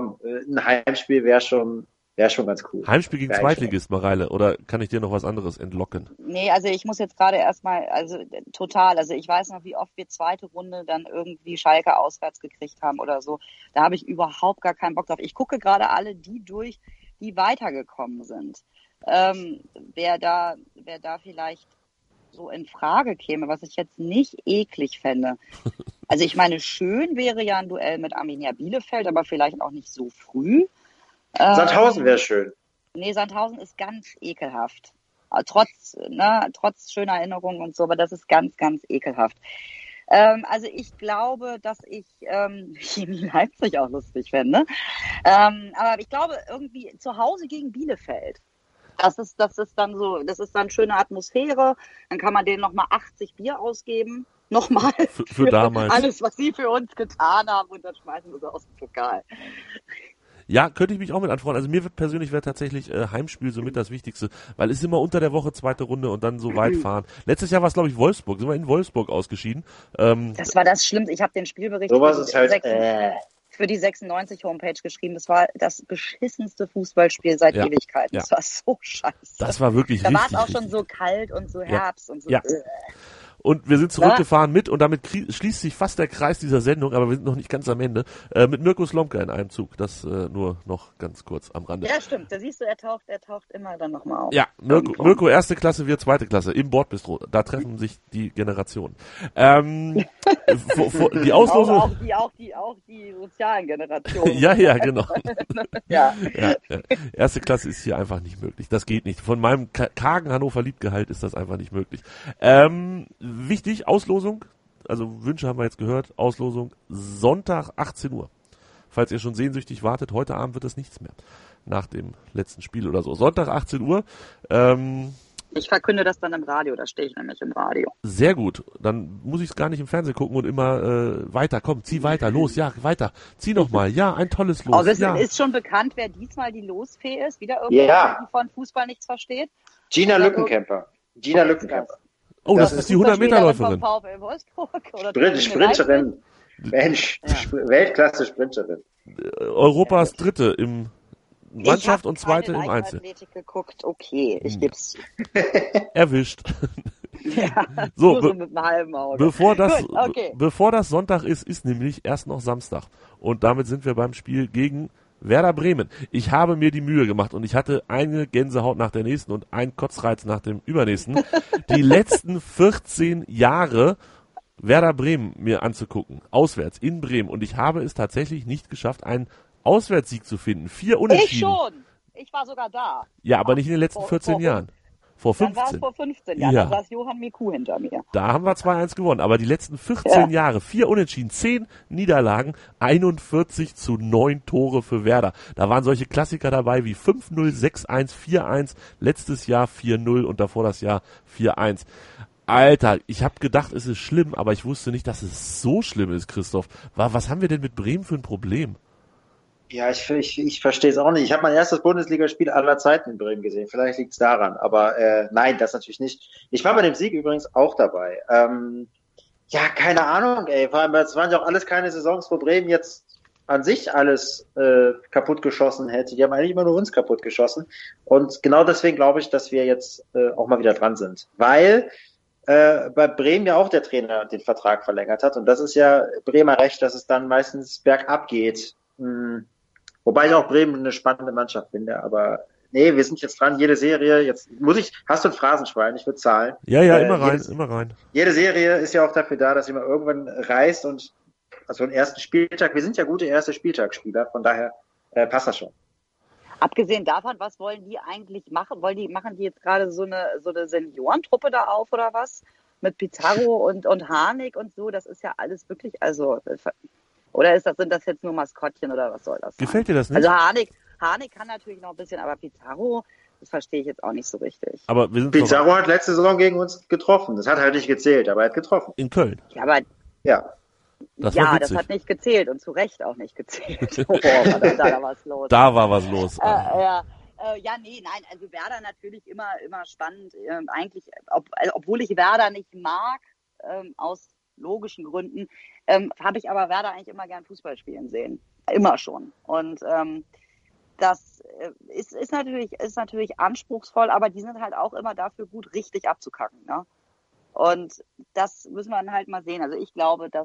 schon ganz cool.
Heimspiel gegen Zweitligist, Mareile, oder kann ich dir noch was anderes entlocken?
Nee, also ich muss jetzt gerade erstmal, total, ich weiß noch, wie oft wir zweite Runde dann irgendwie Schalke auswärts gekriegt haben oder so. Da habe ich überhaupt gar keinen Bock drauf. Ich gucke gerade alle die durch, die weitergekommen sind. Wer da vielleicht so in Frage käme, was ich jetzt nicht eklig fände. Also ich meine, schön wäre ja ein Duell mit Arminia Bielefeld, aber vielleicht auch nicht so früh.
Sandhausen wäre schön.
Nee, Sandhausen ist ganz ekelhaft. Trotz schöner Erinnerungen und so, aber das ist ganz, ganz ekelhaft. Also ich glaube, dass ich Chemie Leipzig auch lustig fände. Aber ich glaube irgendwie zu Hause gegen Bielefeld. Das ist dann schöne Atmosphäre. Dann kann man denen nochmal 80 Bier ausgeben. Nochmal
für damals.
Alles, was sie für uns getan haben, und dann schmeißen wir sie aus dem Pokal.
Ja, könnte ich mich auch mit anfreunden. Also mir persönlich wäre tatsächlich Heimspiel somit das Wichtigste, weil es immer unter der Woche zweite Runde und dann so weit fahren. Letztes Jahr war es, glaube ich, Wolfsburg. Sind wir in Wolfsburg ausgeschieden.
Das war das Schlimmste. Ich habe den Spielbericht für die 96 Homepage geschrieben. Das war das beschissenste Fußballspiel seit Ewigkeiten. Das war so scheiße.
Das war wirklich
richtig.
Da
war es auch schon so kalt und so Herbst und so.
Ja. Und wir sind zurückgefahren mit, und damit schließt sich fast der Kreis dieser Sendung, aber wir sind noch nicht ganz am Ende, mit Mirko Slomka in einem Zug. Das nur noch ganz kurz am Rande.
Ja, stimmt. Da siehst du, er taucht immer dann nochmal auf.
Ja, Mirko erste Klasse, wir zweite Klasse im Bordbistro. Da treffen sich die Generationen. Die Auslosung.
Auch die sozialen Generationen.
Ja, genau.
Ja.
Erste Klasse ist hier einfach nicht möglich. Das geht nicht. Von meinem kargen Hannover-Liebgehalt ist das einfach nicht möglich. Wichtig, Auslosung, also Wünsche haben wir jetzt gehört, Auslosung Sonntag 18 Uhr. Falls ihr schon sehnsüchtig wartet, heute Abend wird es nichts mehr. Nach dem letzten Spiel oder so. Sonntag 18 Uhr.
Ich verkünde das dann im Radio, da stehe ich nämlich im Radio.
Sehr gut, dann muss ich es gar nicht im Fernsehen gucken und immer weiter, komm, zieh weiter, los, ja, weiter, zieh nochmal, ja, ein tolles Los.
Ist schon bekannt, wer diesmal die Losfee ist? Wieder irgendwer, die von Fußball nichts versteht?
Gina Lückenkämper.
Oh, das ist die 100-Meter-Läuferin.
Sprinterin. Mensch, Weltklasse-Sprinterin.
Europas Dritte im Mannschaft und Zweite im Einzel.
Ich habe geguckt, okay, ich geb's.
Erwischt.
Ja,
so,
mit einem halben Auge.
Bevor das Sonntag ist nämlich erst noch Samstag. Und damit sind wir beim Spiel gegen Werder Bremen. Ich habe mir die Mühe gemacht und ich hatte eine Gänsehaut nach der nächsten und einen Kotzreiz nach dem übernächsten. Die letzten 14 Jahre Werder Bremen mir anzugucken. Auswärts in Bremen. Und ich habe es tatsächlich nicht geschafft, einen Auswärtssieg zu finden. 4 Unentschieden.
Ich schon. Ich war sogar da.
Ja, aber nicht in den letzten 14 Jahren. Vor 15.
Dann war es vor 15 Jahren. Da saß Johann Miku hinter mir.
Da haben wir 2-1 gewonnen. Aber die letzten 14 Jahre, 4 Unentschieden, 10 Niederlagen, 41:9 Tore für Werder. Da waren solche Klassiker dabei wie 5-0, 6-1, 4-1, letztes Jahr 4-0 und davor das Jahr 4-1. Alter, ich habe gedacht, es ist schlimm, aber ich wusste nicht, dass es so schlimm ist, Christoph. Was haben wir denn mit Bremen für ein Problem?
Ja, ich verstehe es auch nicht. Ich habe mein erstes Bundesligaspiel aller Zeiten in Bremen gesehen. Vielleicht liegt es daran. Aber nein, das natürlich nicht. Ich war bei dem Sieg übrigens auch dabei. Ja, keine Ahnung, ey. Es waren ja auch alles keine Saisons, wo Bremen jetzt an sich alles kaputt geschossen hätte. Die haben eigentlich immer nur uns kaputt geschossen. Und genau deswegen glaube ich, dass wir jetzt auch mal wieder dran sind. Weil bei Bremen ja auch der Trainer den Vertrag verlängert hat. Und das ist ja Bremer Recht, dass es dann meistens bergab geht. Wobei ich auch Bremen eine spannende Mannschaft finde. Aber nee, wir sind jetzt dran. Jede Serie, hast du ein Phrasenschwein? Ich würde zahlen.
Ja, immer rein.
Jede Serie ist ja auch dafür da, dass sie mal irgendwann reißt und also einen ersten Spieltag. Wir sind ja gute erste Spieltagsspieler. Von daher passt das schon.
Abgesehen davon, was wollen die eigentlich machen? Machen die jetzt gerade so eine Seniorentruppe da auf oder was? Mit Pizarro und Harnik und so? Das ist ja alles wirklich, also, oder sind das jetzt nur Maskottchen oder was soll das sein?
Gefällt dir das nicht?
Also Harnik kann natürlich noch ein bisschen, aber Pizarro, das verstehe ich jetzt auch nicht so richtig.
Aber
Pizarro hat letzte Saison gegen uns getroffen. Das hat halt nicht gezählt, aber er hat getroffen.
In Köln?
Ja, aber...
Ja.
Das hat nicht gezählt und zu Recht auch nicht gezählt. Oh, da war was los.
Da war was los.
Nein, also Werder natürlich immer spannend. Eigentlich, obwohl ich Werder nicht mag, aus logischen Gründen, habe ich aber Werder eigentlich immer gern Fußball spielen sehen. Immer schon. Und das ist natürlich anspruchsvoll, aber die sind halt auch immer dafür gut, richtig abzukacken, ne? Und das müssen wir dann halt mal sehen. Also ich glaube, dass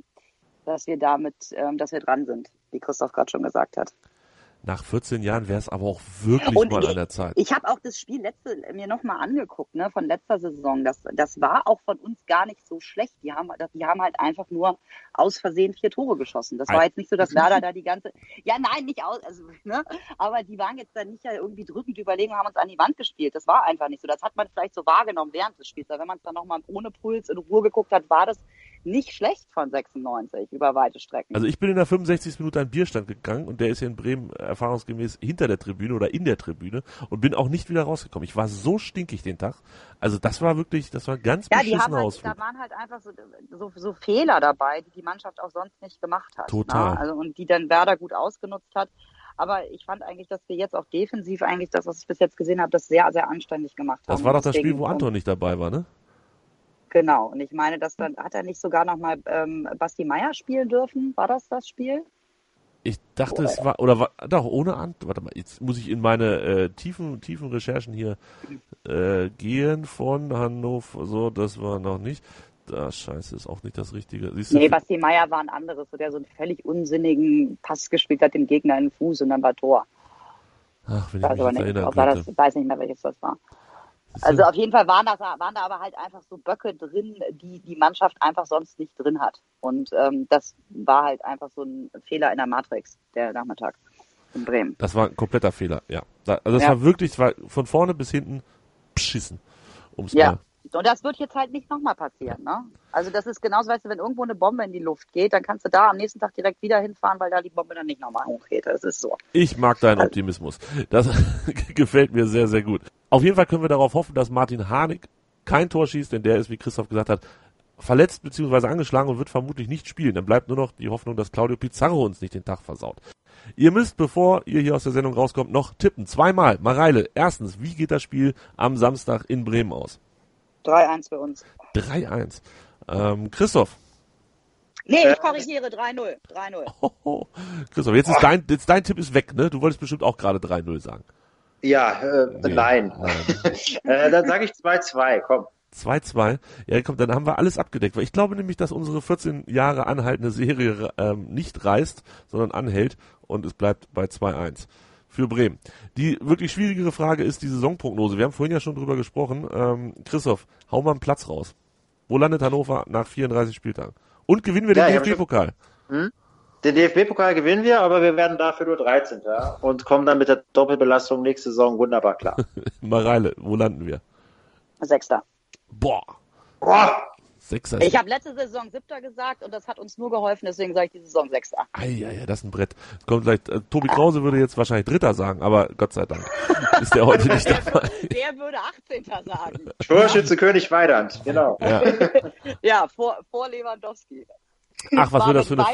wir dass wir dran sind, wie Christoph gerade schon gesagt hat.
Nach 14 Jahren wäre es aber auch wirklich mal an der Zeit.
Ich habe auch das Spiel mir nochmal angeguckt, ne, von letzter Saison. Das war auch von uns gar nicht so schlecht. Die haben halt einfach nur aus Versehen 4 Tore geschossen. Das war jetzt nicht so, dass Werder da die ganze... Ja, nein, nicht aus... Also, ne, aber die waren jetzt dann nicht ja irgendwie drückend überlegen und haben uns an die Wand gespielt. Das war einfach nicht so. Das hat man vielleicht so wahrgenommen während des Spiels. Aber wenn man es dann nochmal ohne Puls in Ruhe geguckt hat, war das nicht schlecht von 96 über weite Strecken.
Also ich bin in der 65. Minute an den Bierstand gegangen und der ist hier in Bremen erfahrungsgemäß hinter der Tribüne oder in der Tribüne und bin auch nicht wieder rausgekommen. Ich war so stinkig den Tag. Also das war ganz beschissener Ausflug.
Da waren halt einfach so Fehler dabei, die Mannschaft auch sonst nicht gemacht hat.
Total.
Ne? Also, und die dann Werder gut ausgenutzt hat. Aber ich fand eigentlich, dass wir jetzt auch defensiv eigentlich das, was ich bis jetzt gesehen habe, das sehr, sehr anständig gemacht haben.
Das war doch das Spiel, wo Anton nicht dabei war, ne?
Genau, und ich meine, hat er nicht sogar nochmal Basti Meier spielen dürfen? War das Spiel?
Ich dachte, es war, oder war, doch, ohne Anton, warte mal, jetzt muss ich in meine tiefen Recherchen hier gehen von Hannover, so, das war noch nicht, scheiße, ist auch nicht das Richtige.
Nee, Basti Meier war ein anderes, der so einen völlig unsinnigen Pass gespielt hat, dem Gegner in den Fuß und dann war Tor.
Ach, wenn ich mich jetzt erinnern könnte.
Ich weiß nicht mehr, welches das war. Also auf jeden Fall waren da aber halt einfach so Böcke drin, die Mannschaft einfach sonst nicht drin hat. Und das war halt einfach so ein Fehler in der Matrix, der Nachmittag in Bremen.
Das war ein kompletter Fehler, ja. Also das war wirklich, von vorne bis hinten beschissen. Mal.
Und das wird jetzt halt nicht nochmal passieren, ne? Also das ist genauso, weißt du, wenn irgendwo eine Bombe in die Luft geht, dann kannst du da am nächsten Tag direkt wieder hinfahren, weil da die Bombe dann nicht nochmal hochgeht. Das ist so.
Ich mag deinen Optimismus. Das gefällt mir sehr, sehr gut. Auf jeden Fall können wir darauf hoffen, dass Martin Harnik kein Tor schießt, denn der ist, wie Christoph gesagt hat, verletzt bzw. angeschlagen und wird vermutlich nicht spielen. Dann bleibt nur noch die Hoffnung, dass Claudio Pizarro uns nicht den Tag versaut. Ihr müsst, bevor ihr hier aus der Sendung rauskommt, noch tippen. 2-mal. Mareile, erstens, wie geht das Spiel am Samstag in Bremen aus?
3-1 für uns.
3-1. Christoph?
Nee, ich korrigiere, 3-0. 3-0.
Christoph, jetzt ist dein Tipp ist weg, ne? Du wolltest bestimmt auch gerade 3-0 sagen.
Ja, nein. Dann sage ich 2-2, komm.
2-2. Ja, komm, dann haben wir alles abgedeckt. Weil ich glaube nämlich, dass unsere 14 Jahre anhaltende Serie nicht reißt, sondern anhält und es bleibt bei 2-1 für Bremen. Die wirklich schwierigere Frage ist die Saisonprognose. Wir haben vorhin ja schon drüber gesprochen. Christoph, hau mal einen Platz raus. Wo landet Hannover nach 34 Spieltagen? Und gewinnen wir den DFB-Pokal?
Den DFB-Pokal gewinnen wir, aber wir werden dafür nur 13. Und kommen dann mit der Doppelbelastung nächste Saison wunderbar klar.
Mareile, wo landen wir?
6.
Boah. 6.
Ich habe letzte Saison 7. gesagt und das hat uns nur geholfen, deswegen sage ich die Saison 6.
Ja, das ist ein Brett. Kommt gleich, Tobi Krause würde jetzt wahrscheinlich 3. sagen, aber Gott sei Dank ist der heute nicht dabei.
Der würde 18. sagen.
Torschütze König Weidand, genau.
Ja, vor Lewandowski.
Ach, was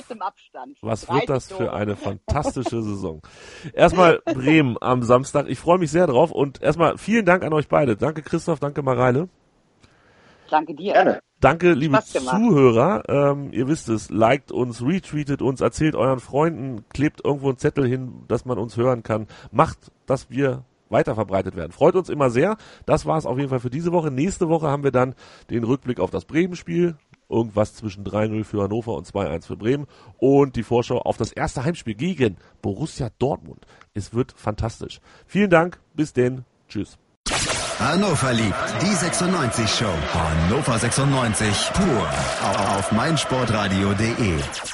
wird das für eine fantastische Saison. Erstmal Bremen am Samstag. Ich freue mich sehr drauf und erstmal vielen Dank an euch beide. Danke Christoph, danke Mareile.
Danke dir.
Gerne.
Danke, liebe Zuhörer. Ihr wisst es, liked uns, retweetet uns, erzählt euren Freunden, klebt irgendwo einen Zettel hin, dass man uns hören kann. Macht, dass wir weiter verbreitet werden. Freut uns immer sehr. Das war es auf jeden Fall für diese Woche. Nächste Woche haben wir dann den Rückblick auf das Bremen-Spiel. Irgendwas zwischen 3-0 für Hannover und 2-1 für Bremen. Und die Vorschau auf das erste Heimspiel gegen Borussia Dortmund. Es wird fantastisch. Vielen Dank. Bis denn. Tschüss.
Hannover liebt die 96 Show. Hannover 96 pur auf meinsportradio.de.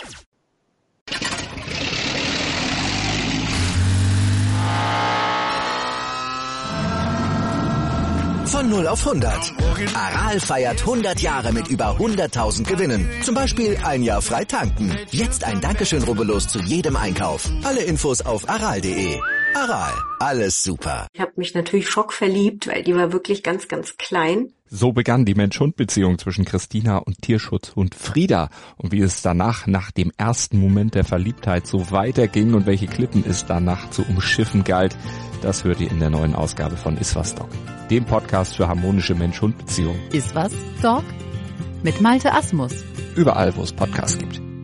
Von 0 auf 100. Aral feiert 100 Jahre mit über 100.000 Gewinnen. Zum Beispiel ein Jahr frei tanken. Jetzt ein Dankeschön, rubbellos zu jedem Einkauf. Alle Infos auf aral.de. Aral, alles super.
Ich habe mich natürlich schockverliebt, weil die war wirklich ganz, ganz klein.
So begann die Mensch-Hund-Beziehung zwischen Christina und Tierschutzhund Frieda. Und wie es danach, nach dem ersten Moment der Verliebtheit, so weiterging und welche Klippen es danach zu umschiffen galt, das hört ihr in der neuen Ausgabe von Iswas Dog, dem Podcast für harmonische Mensch-Hund-Beziehungen.
Iswas Dog mit Malte Asmus.
Überall, wo es Podcasts gibt.